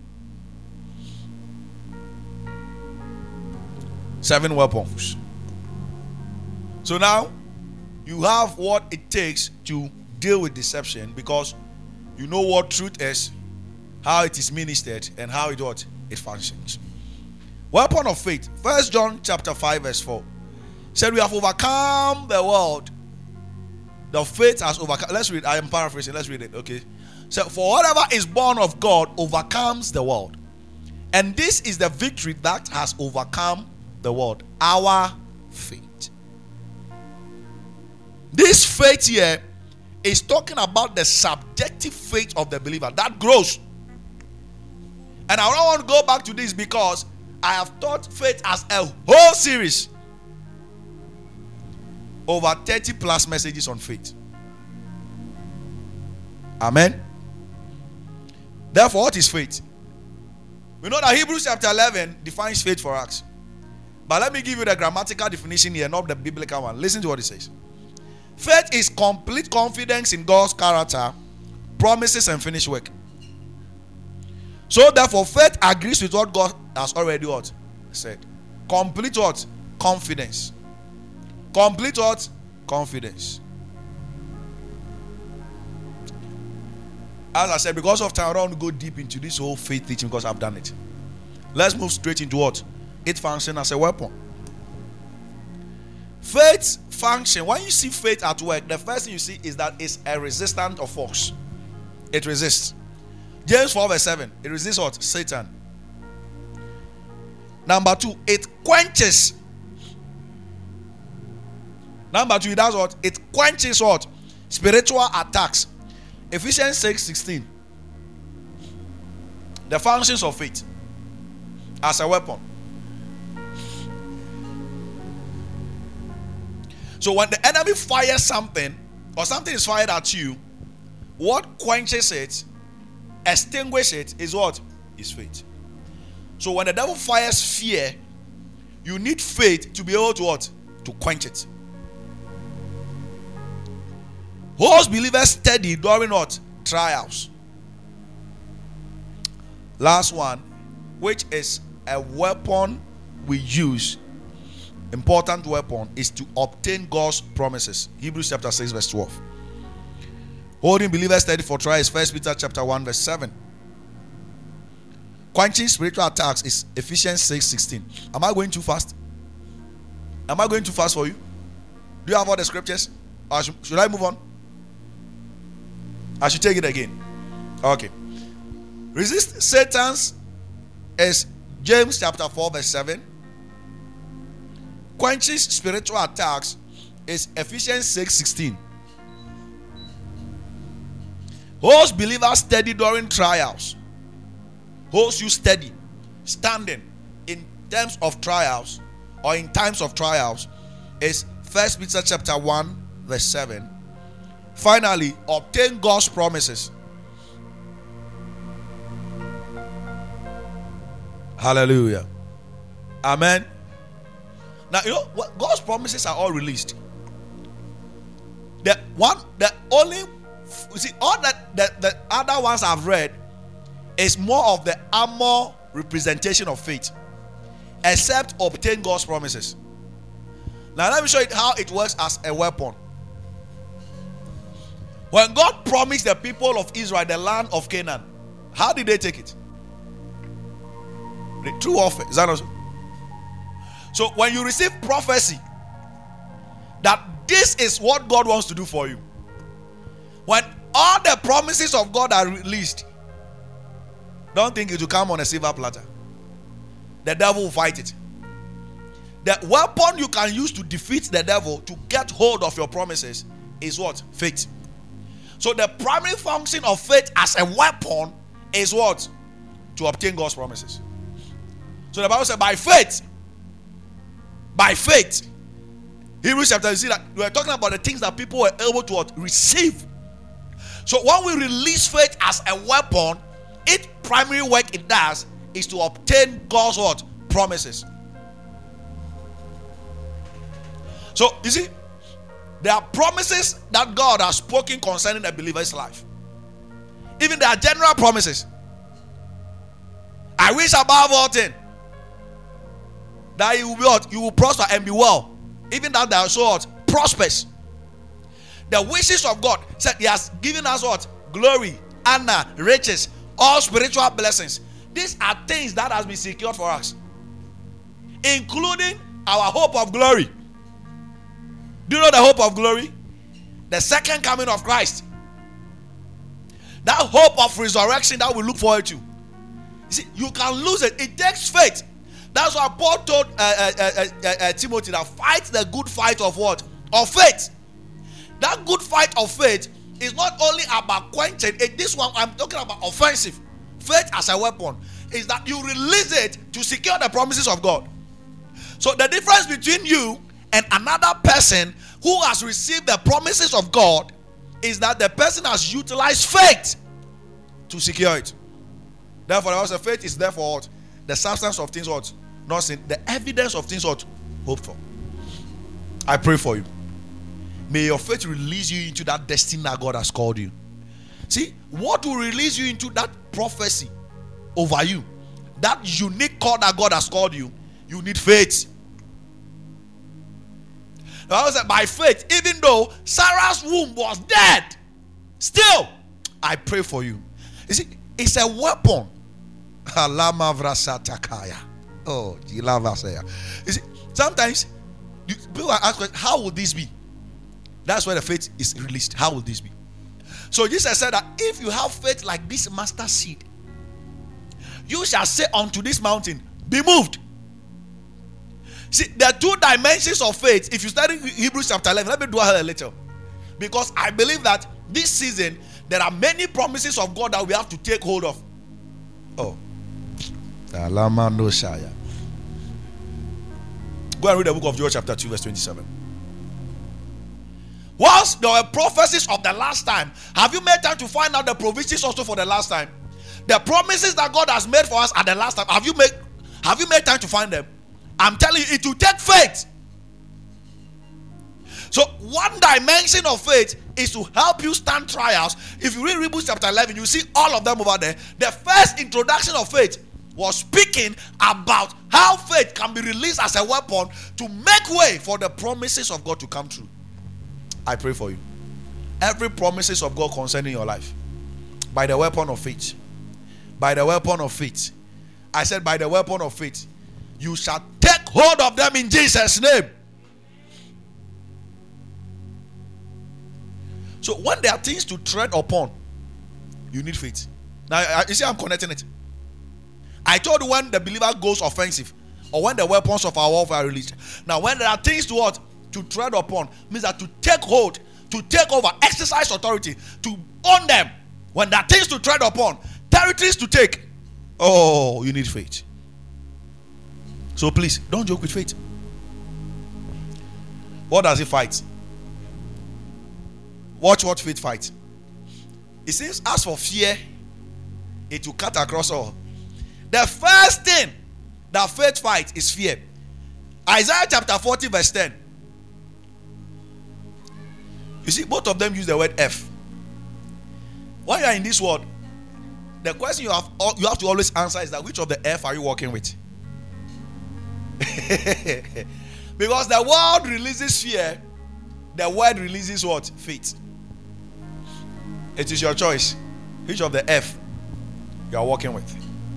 7 weapons. So now you have what it takes to deal with deception, because you know what truth is, how it is ministered, and how it functions. Weapon of faith. 1 John chapter 5 verse 4 said, we have overcome the world. The faith has overcome. Let's read. I am paraphrasing. Let's read it. Okay. So, for whatever is born of God overcomes the world. And this is the victory that has overcome the world. Our faith. This faith here is talking about the subjective faith of the believer that grows. And I don't want to go back to this because I have taught faith as a whole series. Over 30 plus messages on faith. Amen. Therefore, what is faith? We know that Hebrews chapter 11 defines faith for us. But let me give you the grammatical definition here, not the biblical one. Listen to what it says. Faith is complete confidence in God's character, promises, and finished work. So therefore, faith agrees with what God has already what? Said. Complete what? Confidence. Complete what? Confidence. As I said, because of time, I don't want to go deep into this whole faith teaching because I've done it. Let's move straight into what? It functions as a weapon. Faith function. When you see faith at work, the first thing you see is that it's a resistant of force. It resists. James 4 verse 7. It resists what? Satan. Number 2, it quenches. Number 2, it does what? It quenches what? Spiritual attacks. Ephesians 6:16. The functions of faith as a weapon. So when the enemy fires something, or something is fired at you, what quenches it, extinguishes it, is what? Is faith. So when the devil fires fear, you need faith to be able to what? To quench it. Holds believers steady during what? Trials. Last one, which is a weapon we use important weapon is to obtain God's promises. Hebrews chapter 6 verse 12. Holding believers steady for trial is 1 Peter chapter 1 verse 7. Quenching spiritual attacks is Ephesians 6:16. Am I going too fast? Am I going too fast for you? Do you have all the scriptures? Or should I move on? I should take it again. Okay. Resist Satan's is James chapter 4 verse 7. Quenching spiritual attacks is Ephesians 6:16. Holds believers steady during trials. Holds you steady, standing in terms of trials or in times of trials is 1 Peter chapter 1 verse 7. Finally, obtain God's promises. Hallelujah. Amen. Now, you know what? God's promises are all released. The only, you see, all that the other ones I've read is more of the armor representation of faith, except obtain God's promises. Now, let me show you how it works as a weapon. When God promised the people of Israel the land of Canaan, how did they take it? The true offer. Is that also? So when you receive prophecy that this is what God wants to do for you, when all the promises of God are released, don't think it will come on a silver platter. The devil will fight it. The weapon you can use to defeat the devil, to get hold of your promises, is what? Faith. So the primary function of faith as a weapon is what? To obtain God's promises. So the Bible says by faith, Hebrews chapter, you see that we are talking about the things that people were able to what? Receive. So when we release faith as a weapon, its primary work it does is to obtain God's what? Promises. So you see, there are promises that God has spoken concerning a believer's life. Even there are general promises. I wish above all things that you will be what? You will prosper and be well. Even that they are so what? Prosperous. The wishes of God said He has given us what? Glory, honor, riches, all spiritual blessings. These are things that has been secured for us, including our hope of glory. Do you know the hope of glory? The second coming of Christ. That hope of resurrection that we look forward to. You see, you can lose it. It takes faith. That's why Paul told Timothy that fight the good fight of what? Of faith. That good fight of faith is not only about quenching. This one I'm talking about offensive. Faith as a weapon is that you release it to secure the promises of God. So the difference between you and another person who has received the promises of God is that the person has utilized faith to secure it. Therefore, also faith is therefore what? The substance of things what? Not seen. The evidence of things what? Hoped for. I pray for you. May your faith release you into that destiny that God has called you. See, what will release you into that prophecy over you, that unique call that God has called you, you need faith. The Bible said, by faith, even though Sarah's womb was dead, still, I pray for you. You see, it's a weapon. Oh, you see, sometimes people ask, how will this be? That's where the faith is released. How will this be? So Jesus said that if you have faith like this mustard seed, you shall say unto this mountain, be moved. See, there are two dimensions of faith. If you study Hebrews chapter 11, let me dwell a little. Because I believe that this season, there are many promises of God that we have to take hold of. Oh. Go and read the book of Joel chapter 2 verse 27. Whilst there were prophecies of the last time, have you made time to find out the provisions also for the last time? The promises that God has made for us at the last time, have you made time to find them? I'm telling you, it will take faith. So one dimension of faith is to help you stand trials. If you read Hebrews chapter 11, you see all of them over there. The first introduction of faith was speaking about how faith can be released as a weapon to make way for the promises of God to come true. I pray for you. Every promises of God concerning your life, by the weapon of faith, by the weapon of faith, I said by the weapon of faith, you shall take hold of them in Jesus' name. So when there are things to tread upon, you need faith. Now you see I'm connecting it. I told you when the believer goes offensive, or when the weapons of our warfare are released. Now when there are things to what? To tread upon, means that to take hold, to take over, exercise authority, to own them. When there are things to tread upon, territories to take, oh, you need faith. So please, don't joke with faith. What does it fight? Watch what faith fights. It says, as for fear, it will cut across all. The first thing that faith fights is fear. Isaiah chapter 40 verse 10. You see, both of them use the word F. When you are in this world, the question you have to always answer is that which of the F are you working with? Because the world releases fear, the word releases what? Faith. It is your choice. Which of the F you are working with?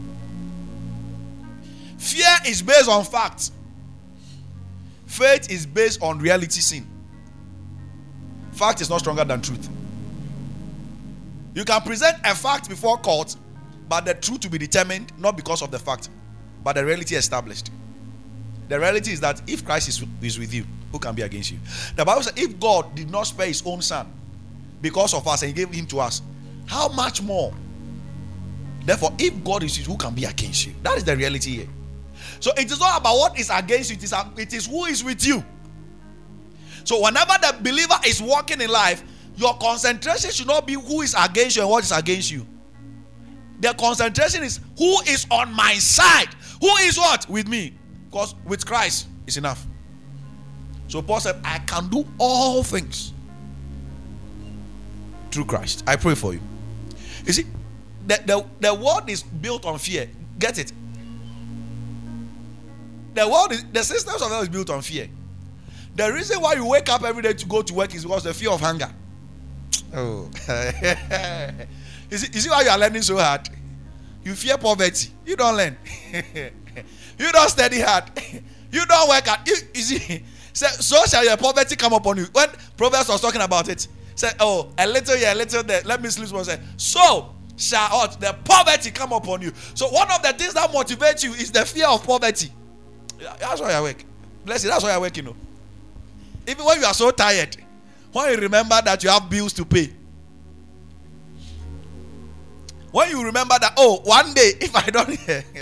Fear is based on facts. Faith is based on reality seen. Fact is not stronger than truth. You can present a fact before court, but the truth to be determined not because of the fact, but the reality established. The reality is that if Christ is with you, who can be against you? The Bible says if God did not spare his own son because of us and he gave him to us, how much more? Therefore, if God is with you, who can be against you? That is the reality here. So it is not about what is against you, it is who is with you. So whenever the believer is walking in life, your concentration should not be who is against you and what is against you. The concentration is who is on my side. Who is what? With me. Because with Christ is enough. So Paul said, I can do all things through Christ. I pray for you. You see, the world is built on fear. Get it? The systems of the world is built on fear. The reason why you wake up every day to go to work is because the fear of hunger. Oh. You see why you are learning so hard? You fear poverty. You don't learn. You don't study hard. You don't work hard. You see, so shall your poverty come upon you. When Proverbs was talking about it, said, oh, a little here, a little there. Let me sleep. Say, so shall the poverty come upon you. So one of the things that motivates you is the fear of poverty. That's why I work. Bless you. That's why I work, you know. Even when you are so tired, when you remember that you have bills to pay, when you remember that, oh, one day if I don't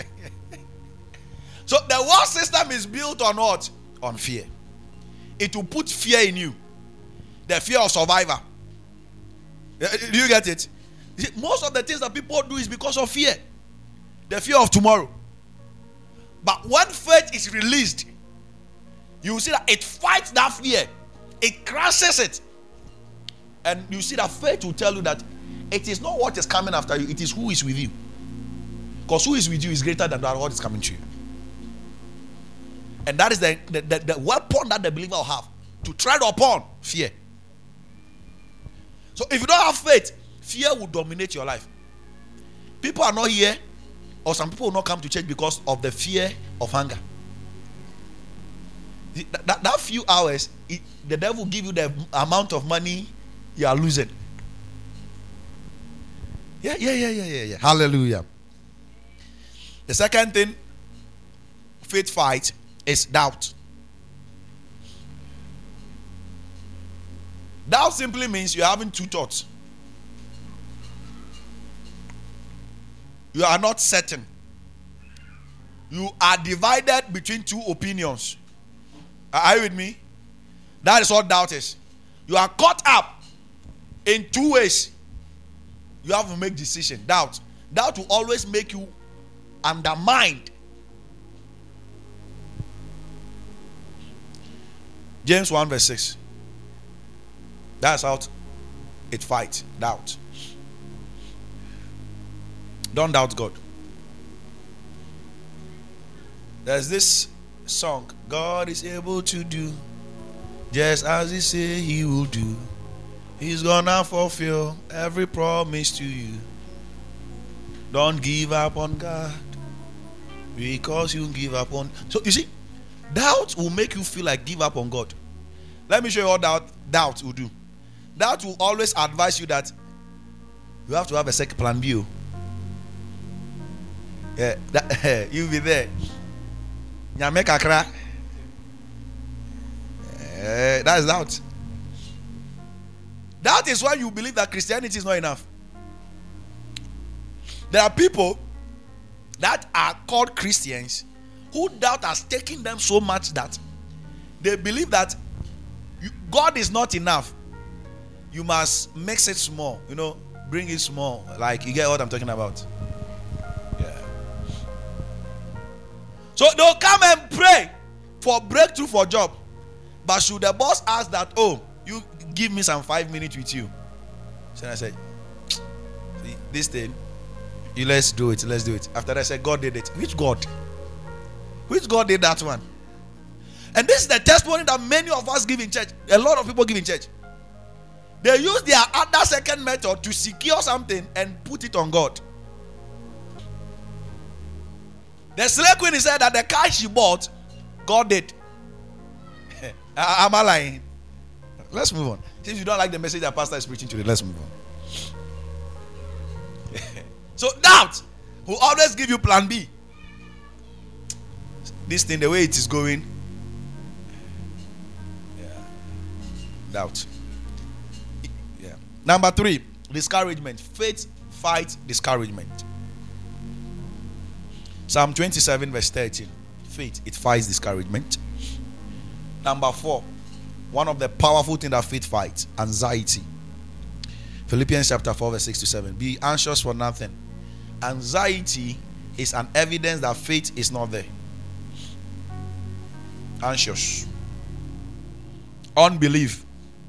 so the world system is built on what? On fear. It will put fear in you. The fear of survivor. Do you get it? Most of the things that people do is because of fear. The fear of tomorrow. But when faith is released, you see that it fights that fear. It crushes it. And you see that faith will tell you that it is not what is coming after you, it is who is with you. Because who is with you is greater than what is coming to you. And that is the weapon that the believer will have to tread upon fear. So if you don't have faith, fear will dominate your life. People are not here, or some people will not come to church because of the fear of hunger. That few hours, the devil will give you the amount of money you are losing. Yeah. Hallelujah. The second thing faith fight is doubt. Doubt simply means you're having two thoughts. You are not certain. You are divided between two opinions. Are you with me? That is what doubt is. You are caught up in two ways. You have to make decision. Doubt will always make you undermined. James 1 verse 6. That's how it fights. Doubt. Don't doubt God. There's this song, God is able to do just as He say He will do. He's gonna fulfill every promise to you. Don't give up on God, because you give up on. So you see, doubt will make you feel like give up on God. Let me show you what doubt will do. Doubt will always advise you that you have to have a second plan B. Yeah, you'll be there. That is doubt. That is why you believe that Christianity is not enough. There are people that are called Christians who doubt has taken them so much that they believe that God is not enough. You must mix it small, bring it small. Like, you get what I'm talking about? Yeah. So they'll come and pray for breakthrough for job. But should the boss ask that, oh, you give me some 5 minutes with you? So I said, this thing, let's do it. After that, I said, God did it. Which God? Which God did that one? And this is the testimony that many of us give in church. A lot of people give in church. They use their other second method to secure something and put it on God. The slave queen said that the car she bought, God did. Am I lying? Let's move on. Since you don't like the message that pastor is preaching today, let's move on. So doubt will always give you plan B. This thing, the way it is going. Yeah. Doubt. Yeah. Number 3, discouragement. Faith fights discouragement. Psalm 27 verse 13. Faith, it fights discouragement. Number 4, one of the powerful things that faith fights, anxiety. Philippians chapter 4 verse 6 to 7. Be anxious for nothing. Anxiety is an evidence that faith is not there. Anxious. Unbelief.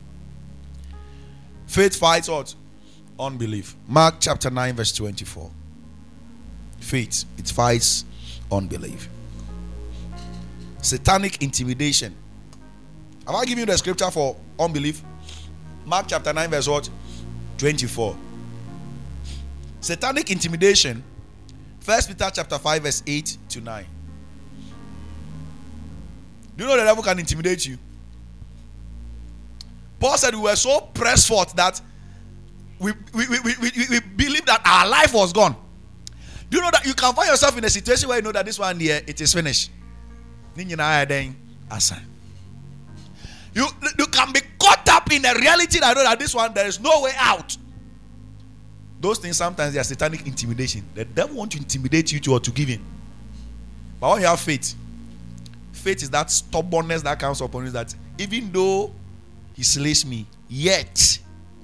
Faith fights what? Unbelief. Mark chapter 9 verse 24. Faith, it fights unbelief. Satanic intimidation. Have I given you the scripture for unbelief? Mark chapter 9 verse what? 24. Satanic intimidation. 1 Peter chapter 5 verse 8 to 9. Do you know the devil can intimidate you? Paul said we were so pressed forth that we believed that our life was gone. Do you know that you can find yourself in a situation where you know that this one here, it is finished? You can be caught up in a reality that know that this one, there is no way out. Those things sometimes they are satanic intimidation. The devil wants to intimidate you to give in. But when you have faith, faith is that stubbornness that comes upon you, that even though he slays me, yet.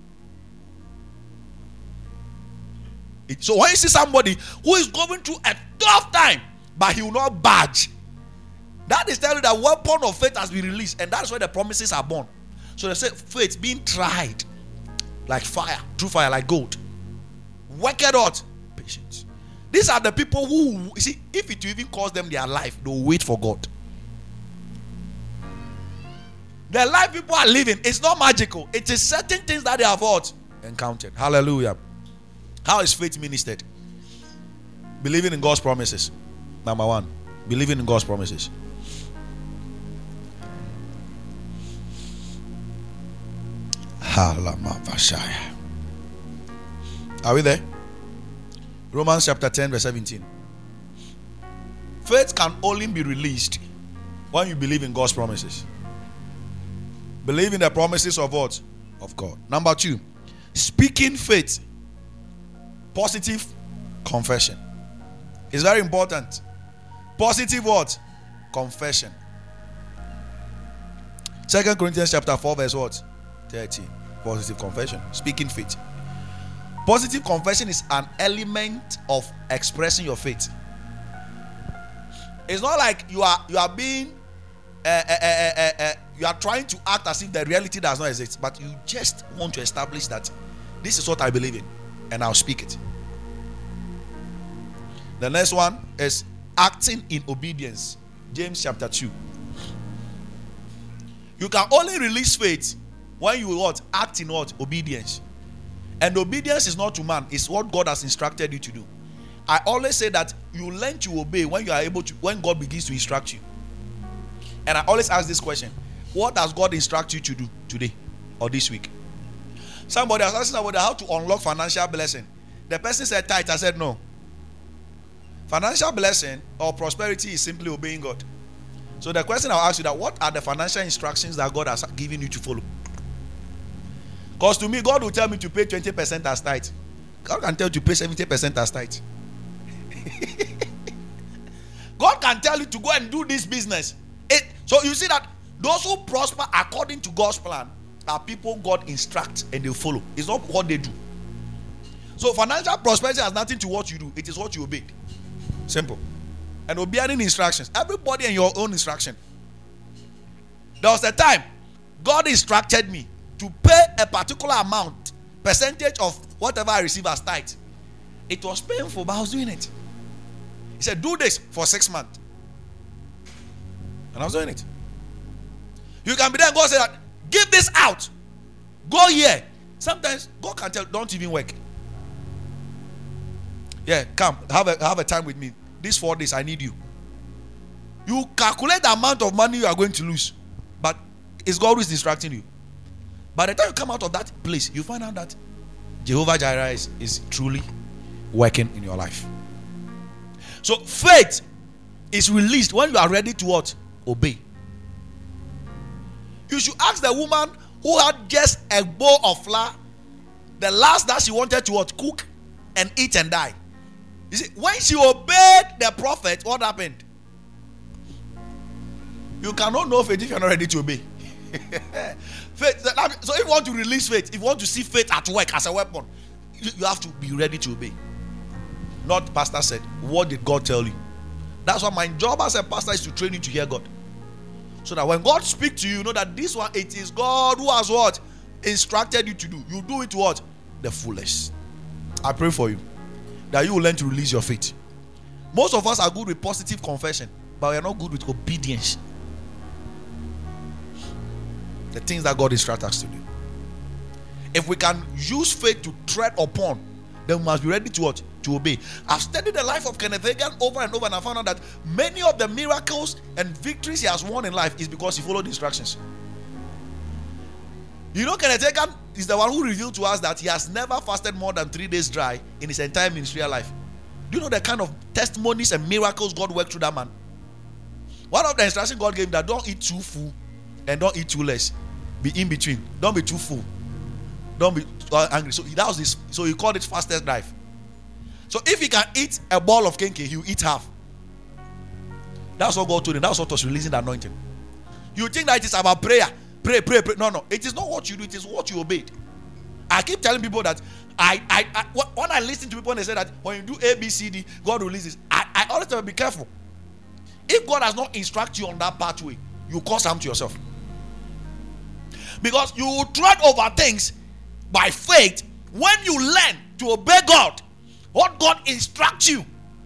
So when you see somebody who is going through a tough time, but he will not budge, that is telling you that weapon of faith has been released, and that's where the promises are born. So they say faith being tried like fire, through fire like gold. Work it out. Patience. These are the people who, you see, if it will even cost them their life, they'll wait for God. The life people are living, it's not magical. It is certain things that they have encountered. Hallelujah. How is faith ministered? Believing in God's promises. Number 1, believing in God's promises. Are we there? Romans chapter 10 verse 17. Faith can only be released when you believe in God's promises. Believe in the promises of what? Of God. Number 2, speaking faith. Positive confession. It's very important. Positive what? Confession. 2 Corinthians chapter 4 verse what? 13. Positive confession. Speaking faith. Positive confession is an element of expressing your faith. It's not like you are being you are trying to act as if the reality does not exist, but you just want to establish that this is what I believe in, and I'll speak it. The next one is acting in obedience. James chapter 2. You can only release faith when you what? Act in what? Obedience. And obedience is not to man, it's what God has instructed you to do. I always say that you learn to obey when you are able to, when God begins to instruct you. And I always ask this question: what does God instruct you to do today or this week? Somebody was asking about how to unlock financial blessing. The person said tithe. I said no. Financial blessing or prosperity is simply obeying God. So the question I'll ask you that: what are the financial instructions that God has given you to follow? Because to me, God will tell me to pay 20% as tithe. God can tell you to pay 70% as tithe. God can tell you to go and do this business. So you see that those who prosper according to God's plan are people God instructs and they follow. It's not what they do. So financial prosperity has nothing to what you do. It is what you obey. Simple. And obeying instructions. Everybody in your own instruction. There was a time God instructed me to pay a particular amount, percentage of whatever I receive as tithe. It was painful, but I was doing it. He said, do this for 6 months. And I was doing it. You can be there and God say that, give this out. Go here. Sometimes God can tell, don't even work. Yeah, come, have a time with me. These 4 days, I need you. You calculate the amount of money you are going to lose. But it's God who is instructing you. By the time you come out of that place, you find out that Jehovah Jireh is truly working in your life. So faith is released when you are ready to what? Obey. You should ask the woman who had just a bowl of flour, the last that she wanted to what? Cook and eat and die. You see, when she obeyed the prophet, what happened? You cannot know faith if you are not ready to obey. Faith. So if you want to release faith, if you want to see faith at work as a weapon, you have to be ready to obey. Not pastor said, what did God tell you? That's why my job as a pastor is to train you to hear God. So that when God speaks to you, you know that this one, it is God who has what? Instructed you to do. You do it what? The fullest. I pray for you that you will learn to release your faith. Most of us are good with positive confession, but we are not good with obedience. The things that God instructs us to do. If we can use faith to tread upon, then we must be ready to what? To obey. I've studied the life of Kenneth Hagin over and over, and I found out that many of the miracles and victories he has won in life is because he followed instructions. You know, Kenneth Hagin is the one who revealed to us that he has never fasted more than 3 days dry in his entire ministerial life. Do you know the kind of testimonies and miracles God worked through that man? One of the instructions God gave him that don't eat too full and don't eat too less. Be in between. Don't be too full. Don't be angry. So that was this. So he called it fastest drive. So if he can eat a ball of kenke, he will eat half. That's what God told him. That's what was releasing the anointing. You think that it is about prayer. Pray. No. It is not what you do. It is what you obeyed. I keep telling people that when I listen to people and they say that when you do A, B, C, D, God releases. I always tell them, be careful. If God has not instructed you on that pathway, you cause harm to yourself. Because you will tread over things by faith when you learn to obey God. What God instructs you.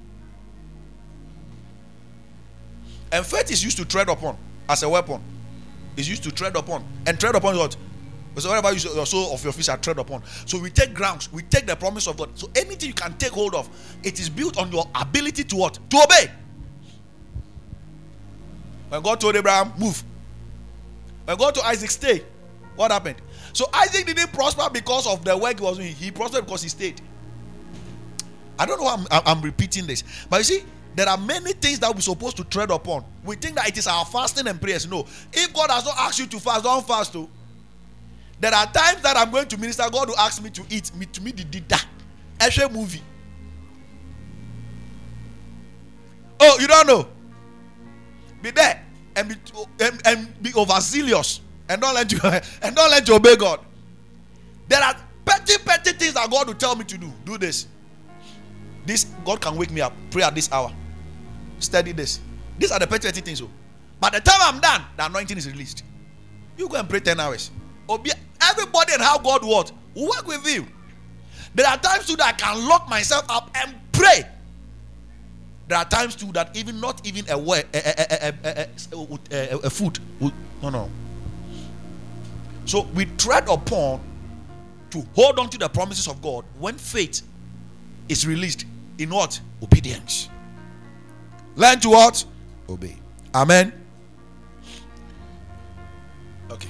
And faith is used to tread upon as a weapon. It's used to tread upon. And tread upon what? So whatever your soul of your feet are tread upon. So we take grounds. We take the promise of God. So anything you can take hold of, it is built on your ability to what? To obey. When God told Abraham, move. When God told Isaac, stay. What happened? So Isaac didn't prosper because of the work he was doing. He prospered because he stayed. I don't know why I'm repeating this. But you see, there are many things that we're supposed to tread upon. We think that it is our fasting and prayers. No. If God has not asked you to fast, don't fast too. There are times that I'm going to minister, God will ask me to eat. To me, did that. Actual movie. Oh, you don't know? Be there and be overzealous. And don't let you obey God. There are petty things that God will tell me to do. Do this. This God can wake me up. Pray at this hour. Study this. These are the petty things. So, by the time I'm done, the anointing is released. You go and pray 10 hours. Everybody and how God will work with you. There are times too that I can lock myself up and pray. There are times too that even not even a food. No. So we tread upon to hold on to the promises of God when faith is released in what? Obedience. Learn to what? Obey. Amen. Okay.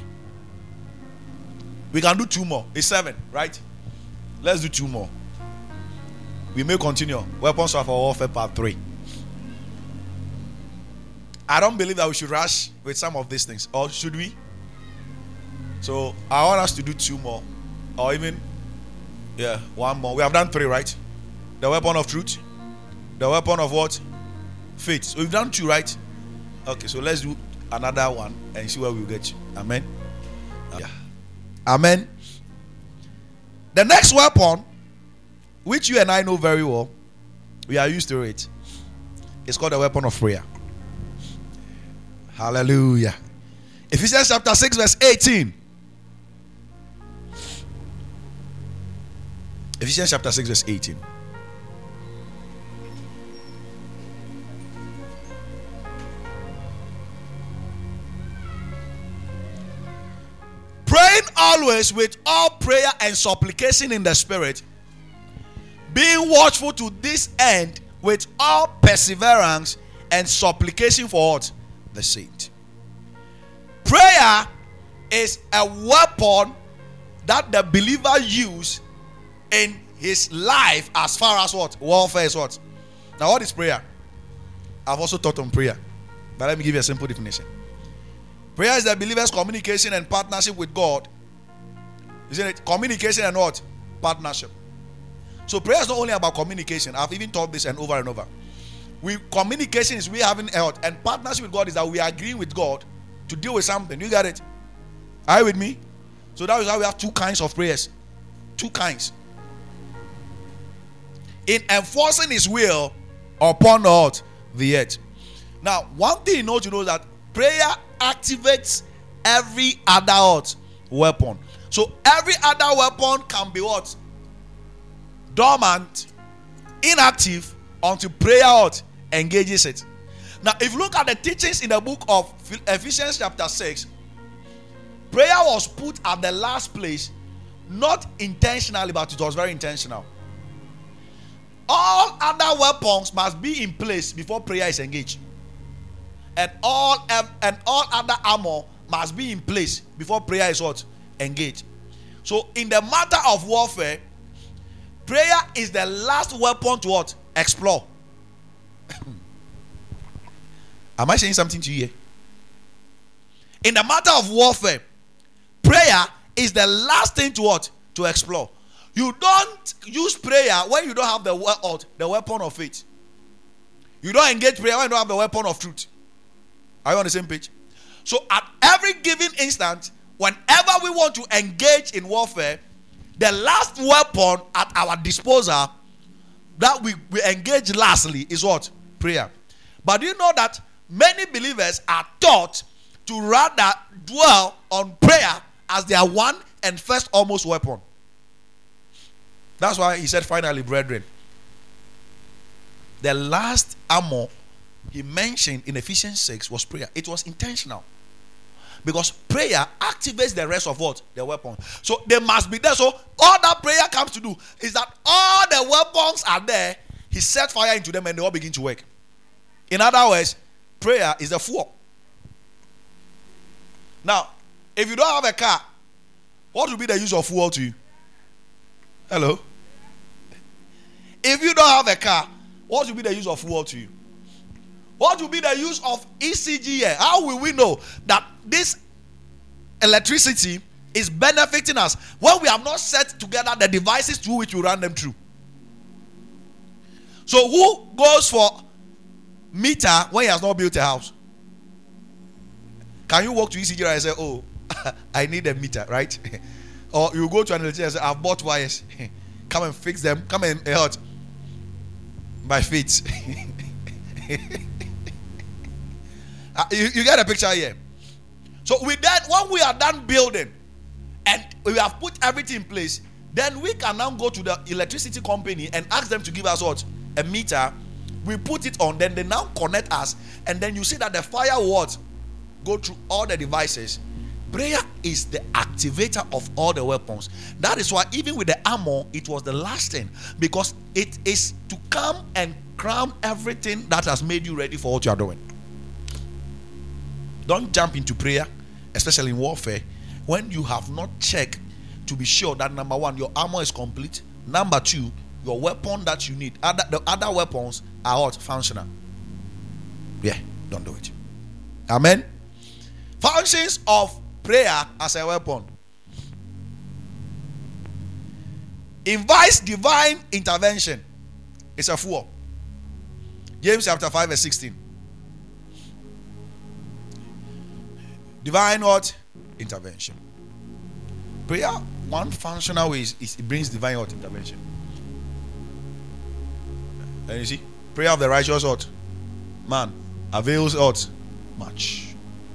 We can do 2 more. It's 7, right? Let's do 2 more. We may continue. Weapons of our warfare part 3. I don't believe that we should rush with some of these things. Or should we? So I want us to do 2 more. Or even 1 more. We have done 3, right? The weapon of truth. The weapon of what? Faith. So we've done 2, right? Okay, so let's do another one and see where we'll get you. Amen. Yeah. Amen. The next weapon, which you and I know very well, we are used to it. It's called the weapon of prayer. Hallelujah. Ephesians chapter 6 verse 18. Ephesians chapter 6 verse 18. Praying always with all prayer and supplication in the Spirit, being watchful to this end with all perseverance and supplication for what? The saint. Prayer is a weapon that the believer use in his life as far as what? Warfare is what? Now what is prayer? I've also taught on prayer, but let me give you a simple definition. Prayer is the believer's communication and partnership with God. Isn't it? Communication and what? Partnership. So prayer is not only about communication. I've even taught this and over. Communication is we having health, and partnership with God is that we are agreeing with God to deal with something. You got it? Are you with me? So that is why we have 2 kinds of prayers. 2 kinds. In enforcing his will upon the earth. Now, one thing you know to know that prayer activates every other weapon. So every other weapon can be what? Dormant, inactive, until prayer engages it. Now, if you look at the teachings in the book of Ephesians chapter 6, prayer was put at the last place, not intentionally, but it was very intentional. All other weapons must be in place before prayer is engaged. And all other armor must be in place before prayer is what? Engaged. So in the matter of warfare, prayer is the last weapon to what? Explore. Am I saying something to you here? In the matter of warfare, prayer is the last thing to what? To explore. You don't use prayer when you don't have the weapon of faith. You don't engage prayer when you don't have the weapon of truth. Are you on the same page? So at every given instant, whenever we want to engage in warfare, the last weapon at our disposal that we engage lastly is what? Prayer. But do you know that many believers are taught to rather dwell on prayer as their one and first almost weapon? That's why he said, finally, brethren, the last armor he mentioned in Ephesians 6 was prayer. It was intentional. Because prayer activates the rest of what? The weapon. So they must be there. So all that prayer comes to do is that all the weapons are there. He set fire into them and they all begin to work. In other words, prayer is the fuel. Now, if you don't have a car, what will be the use of fuel to you? Hello? If you don't have a car, what will be the use of fuel to you? What will be the use of ECG here? How will we know that this electricity is benefiting us when we have not set together the devices through which we run them through? So who goes for meter when he has not built a house? Can you walk to ECG and say, oh, I need a meter, right? Or you go to an electrician and say, I've bought wires. Come and fix them. Come and help my feet. You get a picture here. So with that, when we are done building and we have put everything in place, then we can now go to the electricity company and ask them to give us what? A meter We put it on, then they now connect us, and then you see that the fire what go through all the devices. Prayer is the activator of all the weapons. That is why even with the armor, it was the last thing, because it is to come and cram everything that has made you ready for what you are doing. Don't jump into prayer, especially in warfare, when you have not checked to be sure that number one, your armor is complete. Number two, your weapon that you need, the other weapons are what? Functional. Yeah, don't do it. Amen. Functions of prayer as a weapon. Invites divine intervention. It's a fool. James chapter 5 verse 16. Divine what? Intervention. Prayer, one functional way is it brings divine what? Intervention. And you see, prayer of the righteous what? Man avails what? Much.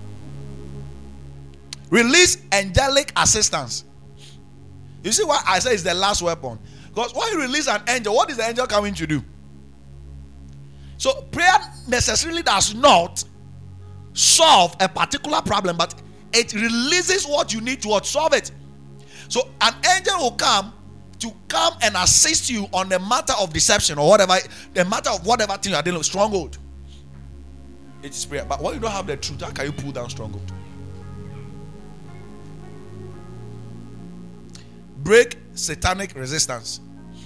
Release angelic assistance. You see why I say it's the last weapon? Because when you release an angel, what is the angel coming to do? So prayer necessarily does not solve a particular problem, but it releases what you need to solve it. So an angel will come and assist you on the matter of deception or whatever, the matter of whatever thing you are dealing with, stronghold. It is prayer. But when you don't have the truth, how can you pull down stronghold? Break satanic resistance.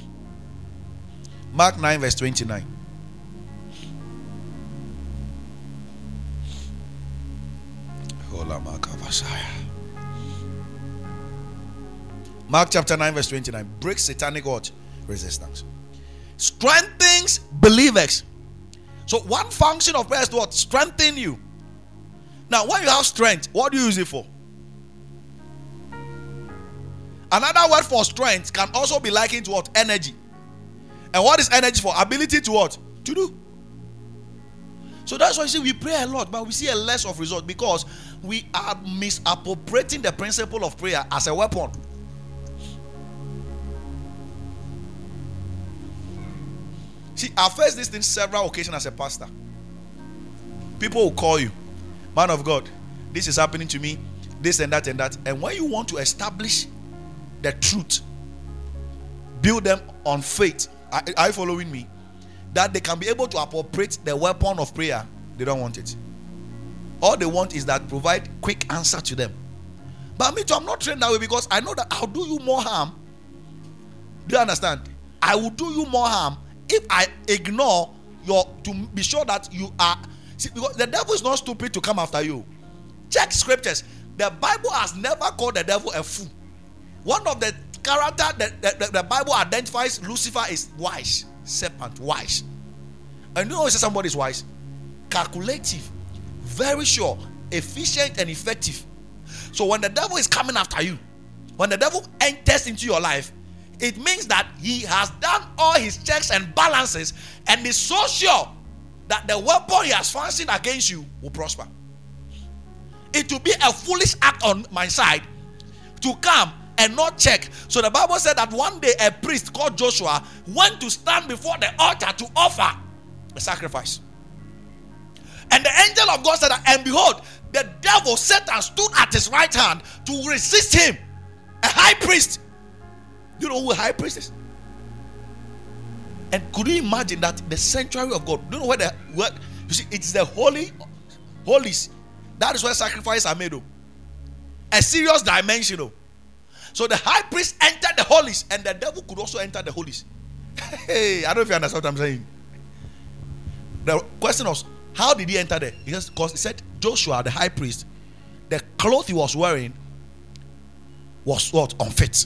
Mark 9 verse 29. Mark chapter 9 verse 29. Break satanic what? Resistance. Strengthens believers. So one function of prayer is to what? Strengthen you. Now when you have strength, what do you use it for? Another word for strength can also be likened to what? Energy. And what is energy for? Ability to what? To do. So that's why you see we pray a lot, but we see a less of result because we are misappropriating the principle of prayer as a weapon. See, I faced this thing several occasions as a pastor. People will call you, man of God, this is happening to me, this and that and that. And when you want to establish the truth, build them on faith. Are you following me? That they can be able to appropriate the weapon of prayer. They don't want it. All they want is that provide quick answer to them. But me too, I'm not trained that way because I know that I'll do you more harm. Do you understand? I will do you more harm if I ignore to be sure that you are. See, because the devil is not stupid to come after you. Check scriptures. The Bible has never called the devil a fool. One of the character that the Bible identifies Lucifer is wise. Serpent, wise. And you know when somebody is wise? Calculative, very sure, efficient and effective. So when the devil is coming after you, when the devil enters into your life, it means that he has done all his checks and balances and is so sure that the weapon he has fashioned against you will prosper. It will be a foolish act on my side to come and not check. So the Bible said that one day a priest called Joshua went to stand before the altar to offer a sacrifice. And the angel of God said that, and behold, the devil Satan stood at his right hand to resist him. A high priest. You know who a high priest is? And could you imagine that the sanctuary of God? Do you know where you see, it's the holies. That is where sacrifices are made of. A serious dimension. So the high priest entered the holies, and the devil could also enter the holies. Hey, I don't know if you understand what I'm saying. The question was, how did he enter there? Because he said Joshua, the high priest, the cloth he was wearing was what? Unfit.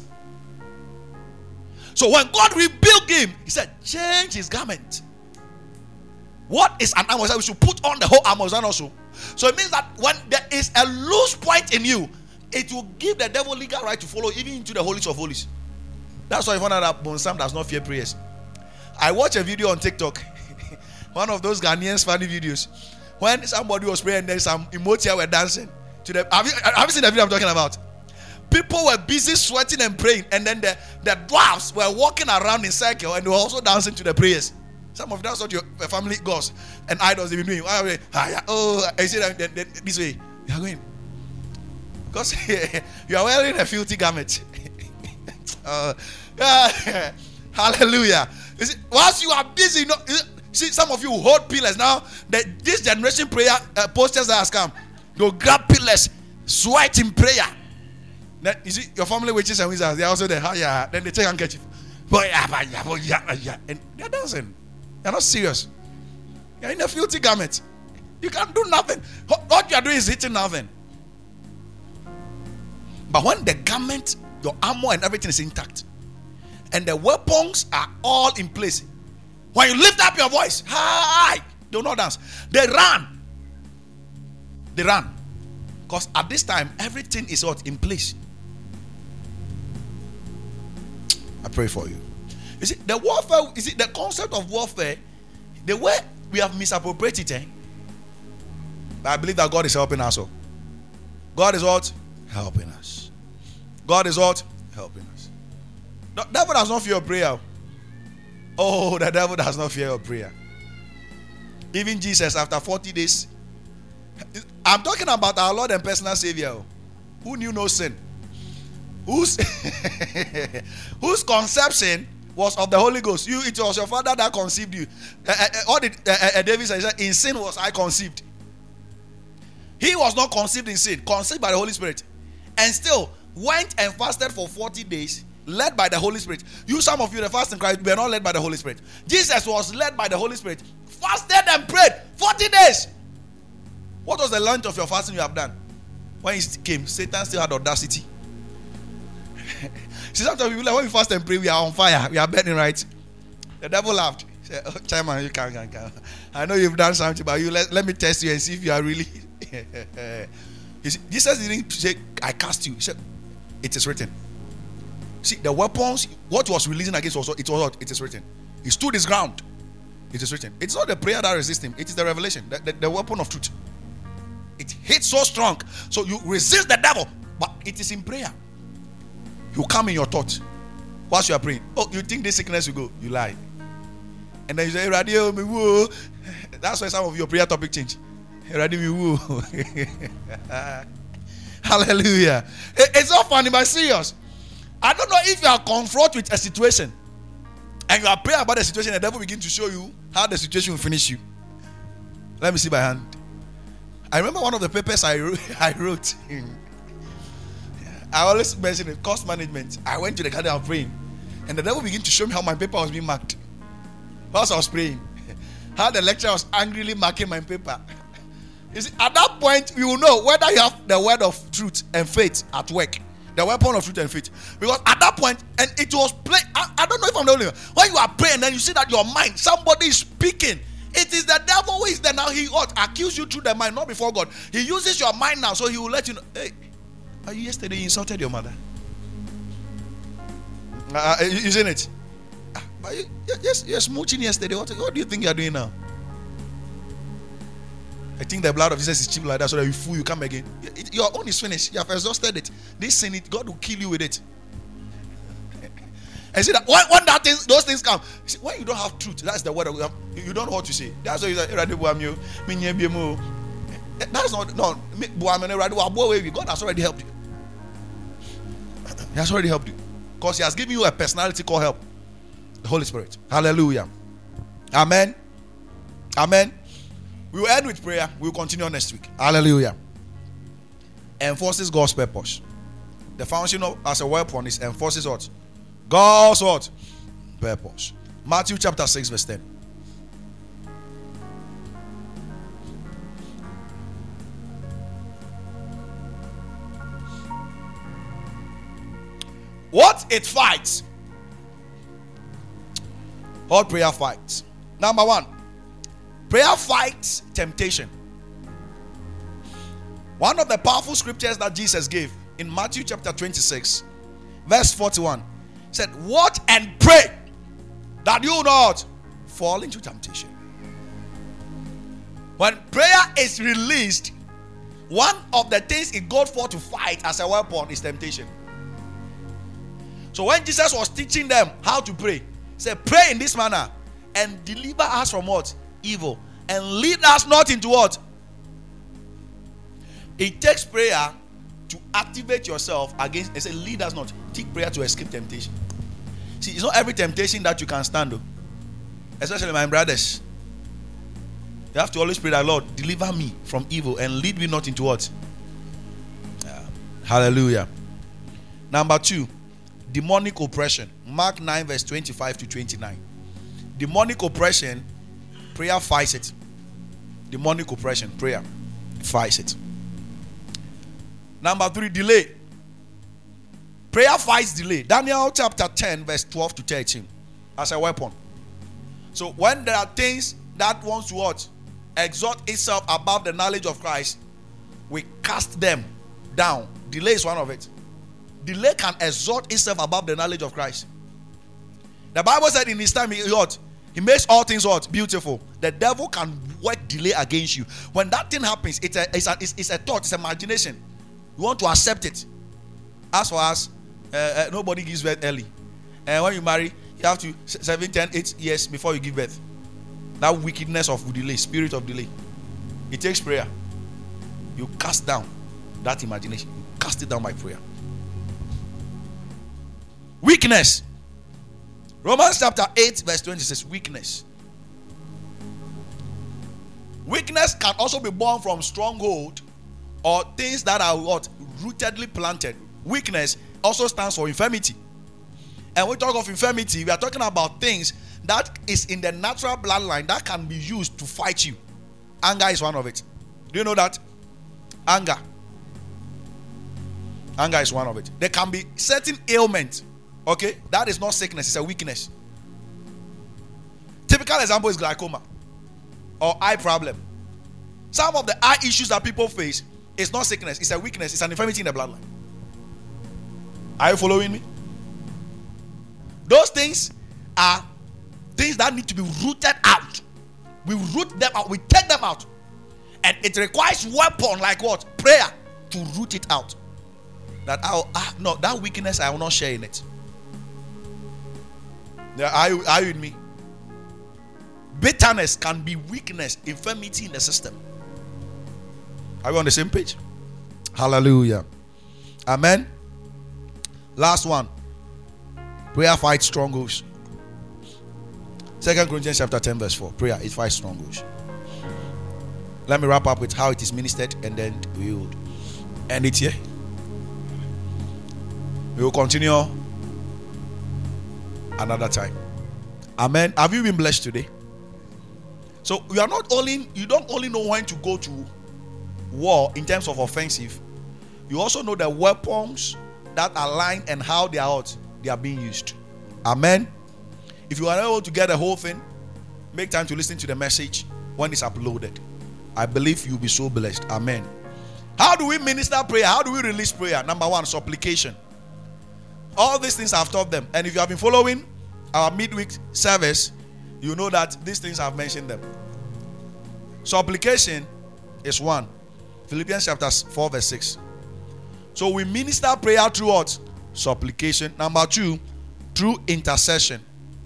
So when God rebuked him, he said, change his garment. What is an armor? We should put on the whole armor also. So it means that when there is a loose point in you, it will give the devil legal right to follow even into the holies of holies. That's why you find out that Bonsam does not fear prayers. I watched a video on TikTok, one of those Ghanaians funny videos, when somebody was praying and then some emoji were dancing to the. Have you seen the video I'm talking about? People were busy sweating and praying, and then the dwarfs were walking around in circle and they were also dancing to the prayers. Some of that's what your family goes and idols they've been doing. Oh, I see that this way. You are going. Because you are wearing a filthy garment. Hallelujah. You see, once you are busy, see, some of you hold pillars now. This generation prayer posters that has come, they'll grab pillars, sweat in prayer. Then you see your family witches and wizards, they're also there. Then they take handkerchief. And they're dancing. They're not serious. You're in a filthy garment. You can't do nothing. What you are doing is hitting nothing. But when the garment, your armor and everything is intact, and the weapons are all in place, when you lift up your voice, hi, do not dance. They run. They run. Because at this time, everything is what? In place. I pray for you. You see, the warfare, you see, the concept of warfare, the way we have misappropriated it, but I believe that God is helping us all. God is what? Helping us. God is what? Helping us. The devil does not fear your prayer. Oh, the devil does not fear your prayer. Even Jesus, after 40 days, I'm talking about our Lord and personal Savior, who knew no sin, whose conception was of the Holy Ghost. It was your father that conceived you. What did David say? He said, in sin was I conceived. He was not conceived in sin, conceived by the Holy Spirit, and still went and fasted for 40 days, led by the Holy Spirit. Some of you, the fasting Christ, were not led by the Holy Spirit. Jesus was led by the Holy Spirit, fasted and prayed 40 days. What was the length of your fasting you have done? When he came, Satan still had audacity. See, sometimes people, like, when we fast and pray, we are on fire, we are burning, right? The devil laughed. He said, oh, Chairman, you can. I know you've done something, but let me test you and see if you are really. Jesus didn't say, I cast you. He said, it is written. See, the weapons, what was releasing against was what? It is written. He stood his ground. It is written. It's not the prayer that resists him. It is the revelation, the weapon of truth. It hits so strong. So you resist the devil, but it is in prayer. You come in your thoughts whilst you are praying. Oh, you think this sickness will go? You lie. And then you say, radio me woo. That's why some of your prayer topic change. Radio me woo. Hallelujah. It's not funny, but serious. I don't know if you are confronted with a situation and you are praying about the situation, and the devil begins to show you how the situation will finish you. Let me see by hand. I remember one of the papers I wrote. I always mention it, cost management. I went to the garden, I was praying, and the devil began to show me how my paper was being marked. Whilst I was praying, how the lecturer was angrily marking my paper. You see, at that point, you will know whether you have the word of truth and faith at work. The weapon of truth and faith. Because at that point, and it was play. I don't know if I'm the only one. When you are praying, then you see that your mind, somebody is speaking. It is the devil who is there now. He ought accuse you through the mind, not before God. He uses your mind now, so he will let you know. Hey, yesterday you insulted your mother. Isn't it? But you're smooching yesterday. What do you think you are doing now? I think the blood of Jesus is cheap like that, so that you fool, you come again. Your own is finished. You have exhausted it. This sin, God will kill you with it. And see that when those things come, see, when you don't have truth, that's the word of, you don't know what to say. That's why you say, that's not God has already helped you. He has already helped you. Because he has given you a personality called help. The Holy Spirit. Hallelujah. Amen. Amen. We will end with prayer. We will continue next week. Hallelujah. Enforces God's purpose. The function of as a weapon is enforces what? God's what? Purpose. Matthew chapter 6 verse 10. What it fights? What prayer fights? Number one, prayer fights temptation. One of the powerful scriptures that Jesus gave in Matthew chapter 26, verse 41, said, "Watch and pray that you not fall into temptation." When prayer is released, one of the things it goes for to fight as a weapon is temptation. So when Jesus was teaching them how to pray, he said, pray in this manner and deliver us from what? Evil. And lead us not into what? It takes prayer to activate yourself against, and say, lead us not. Take prayer to escape temptation. See, it's not every temptation that you can stand, though. Especially my brothers. You have to always pray that, Lord, deliver me from evil and lead me not into what? Hallelujah. Number 2, demonic oppression. Mark 9 verse 25 to 29. Demonic oppression, prayer fights it. Demonic oppression, prayer fights it. Number 3, delay. Prayer fights delay. Daniel chapter 10 verse 12 to 13 as a weapon. So when there are things that wants to what? Exalt itself above the knowledge of Christ, we cast them down. Delay is one of it. Delay can exalt itself above the knowledge of Christ. The Bible said in his time, he makes all things what? Beautiful. The devil can work delay against you. When that thing happens, it's a thought, it's imagination. You want to accept it. As for us, nobody gives birth early. And when you marry, you have to 7, 10, 8 years before you give birth. That wickedness of delay, spirit of delay. It takes prayer. You cast down that imagination. You cast it down by prayer. Weakness. Romans chapter 8 verse 20 says weakness. Weakness can also be born from stronghold or things that are what? Rootedly planted. Weakness also stands for infirmity. And when we talk of infirmity, we are talking about things that is in the natural bloodline that can be used to fight you. Anger is one of it. Do you know that? Anger is one of it. There can be certain ailment. Okay, that is not sickness, it's a weakness. Typical example is glaucoma or eye problem. Some of the eye issues that people face is not sickness, it's a weakness, it's an infirmity in the bloodline. Are you following me? Those things are things that need to be rooted out. We root them out, we take them out. And it requires weapon like what? Prayer to root it out. That that weakness I will not share in it. Are you with me? Bitterness can be weakness, infirmity in the system. Are we on the same page? Hallelujah. Amen. Last one. Prayer fights strongholds. 2 Corinthians chapter 10 verse 4. Prayer, it fights strongholds. Let me wrap up with how it is ministered and then we will end it here. We will continue another time. Amen. Have you been blessed today? So you don't only know when to go to war in terms of offensive. You also know the weapons that align and how they are being used. Amen. If you are able to get the whole thing, make time to listen to the message when it's uploaded. I believe you'll be so blessed. Amen. How do we minister prayer? How do we release prayer? Number 1, supplication. All these things I've taught them. And if you have been following our midweek service, you know that these things I've mentioned them. Supplication is 1. Philippians chapter 4 verse 6. So we minister prayer through what? Supplication. Number 2, through intercession.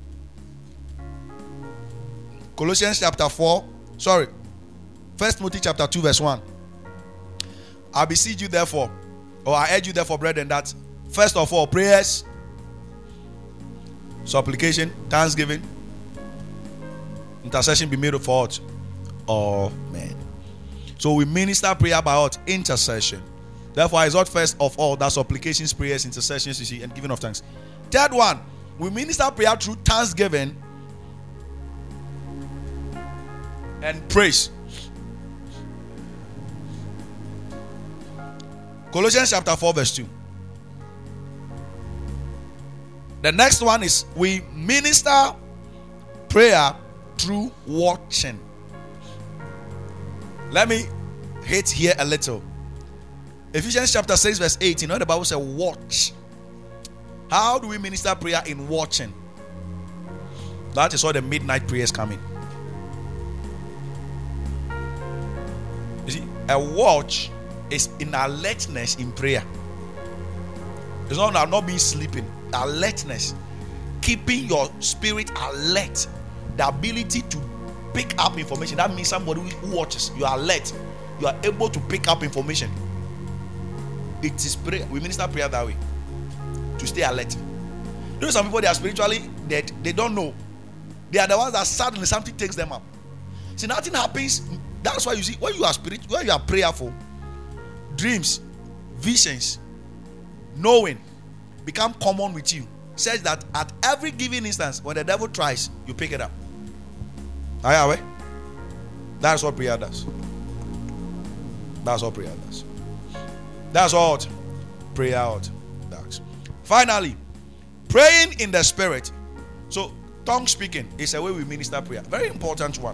Colossians chapter 4. 1 Timothy chapter 2 verse 1. I beseech you therefore, or I urge you therefore, brethren, that first of all, prayers, supplication, thanksgiving, intercession be made for what? All men. So we minister prayer by what? Intercession. Therefore, I exhort first of all that supplications, prayers, intercessions, you see, and giving of thanks. Third one, we minister prayer through thanksgiving and praise. Colossians chapter 4 verse 2. The next one is we minister prayer through watching. Let me hit here a little. Ephesians chapter 6 verse 8. You know the Bible says watch. How do we minister prayer in watching? That is why the midnight prayers come in. You see, a watch is in alertness in prayer. It's not being sleeping. Alertness. Keeping your spirit alert the ability to pick up information. That means somebody who watches, you are alert, you are able to pick up information. It is prayer. We minister prayer that way, to stay alert. You know, some people, they are spiritually dead, they don't know. They are the ones that suddenly something takes them up. See, nothing happens. That's why you see, when you are spiritual, when you are prayerful, dreams, visions, knowing become common with you. Says that at every given instance, when the devil tries, you pick it up. Are you aware? That's what prayer does. That's what prayer does. That's what prayer does. Finally, praying in the spirit. So, tongue speaking is a way we minister prayer. Very important one.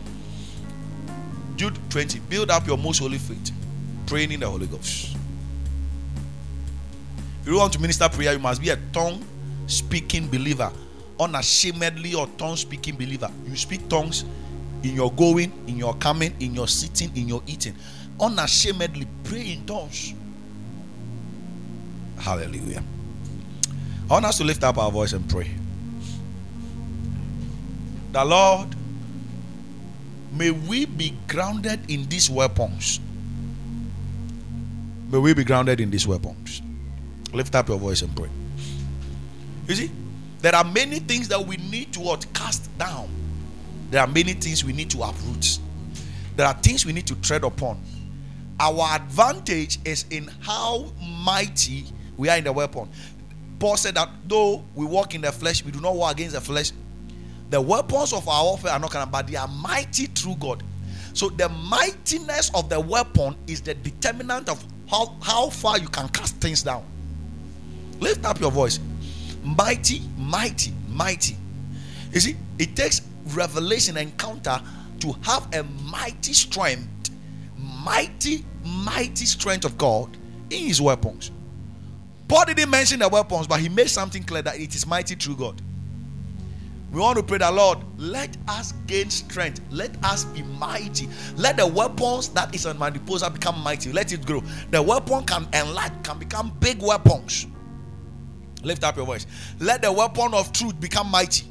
Jude 20. Build up your most holy faith. Praying in the Holy Ghost. If you want to minister prayer, you must be a tongue speaking believer. Unashamedly or tongue speaking believer. You speak tongues in your going, in your coming, in your sitting, in your eating. Unashamedly pray in tongues. Hallelujah. I want us to lift up our voice and pray. The Lord, may we be grounded in these weapons. May we be grounded in these weapons. Lift up your voice and pray. You see, there are many things that we need to cast down. There are many things we need to uproot. There are things we need to tread upon. Our advantage is in how mighty we are in the weapon. Paul said that though we walk in the flesh, we do not war against the flesh. The weapons of our warfare are not carnal, but they are mighty through God. So the mightiness of the weapon is the determinant of how far you can cast things down. Lift up your voice. Mighty, mighty, mighty. You see, it takes revelation encounter to have a mighty strength, mighty strength of God in his weapons. Paul didn't mention the weapons, but he made something clear that it is mighty through God. We want to pray that, Lord, let us gain strength. Let us be mighty. Let the weapons that is on my disposal become mighty. Let it grow. The weapon can enlarge, can become big weapons. Lift up your voice. Let the weapon of truth become mighty.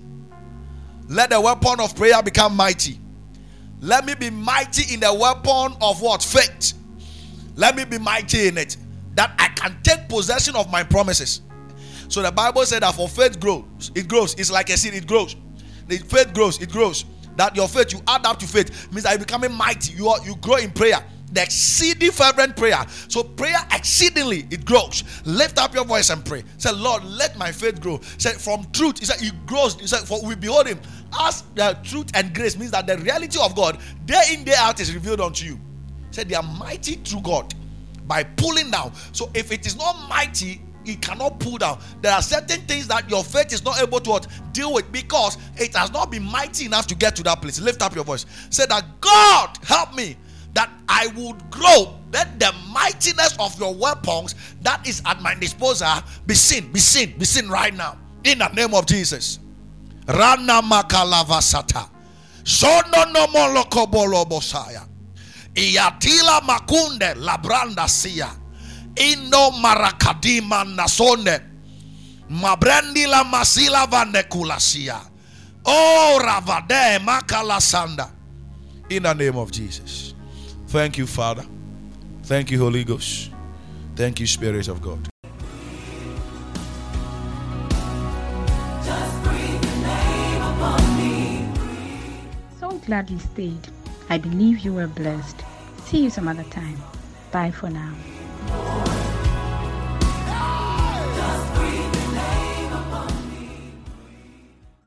Let the weapon of prayer become mighty. Let me be mighty in the weapon of what? Faith. Let me be mighty in it, that I can take possession of my promises. So the Bible said that for faith grows, it grows. It's like a seed, it grows. The faith grows, it grows. That your faith, you add up to faith, means that you're becoming mighty. You grow in prayer. The exceeding fervent prayer. So prayer exceedingly, it grows. Lift up your voice and pray. Say, Lord, let my faith grow. Say, from truth, he said, it grows. He said, for we behold him as the truth and grace, means that the reality of God, day in, day out, is revealed unto you. He said, they are mighty through God by pulling down. So if it is not mighty, it cannot pull down. There are certain things that your faith is not able to deal with because it has not been mighty enough to get to that place. Lift up your voice. Say that, God, help me that I would grow. Let the mightiness of your weapons that is at my disposal be seen right now. In the name of Jesus. Rana makalavasata. Sono no molokobolo bosaya. Iyatila makunde labranda sia. Indo marakadima nasone. Mabrendi la masila vanekulasia. Oh ravade makalasanda. In the name of Jesus. Thank you, Father. Thank you, Holy Ghost. Thank you, Spirit of God. Just breathe the name upon me. So glad you stayed. I believe you were blessed. See you some other time. Bye for now.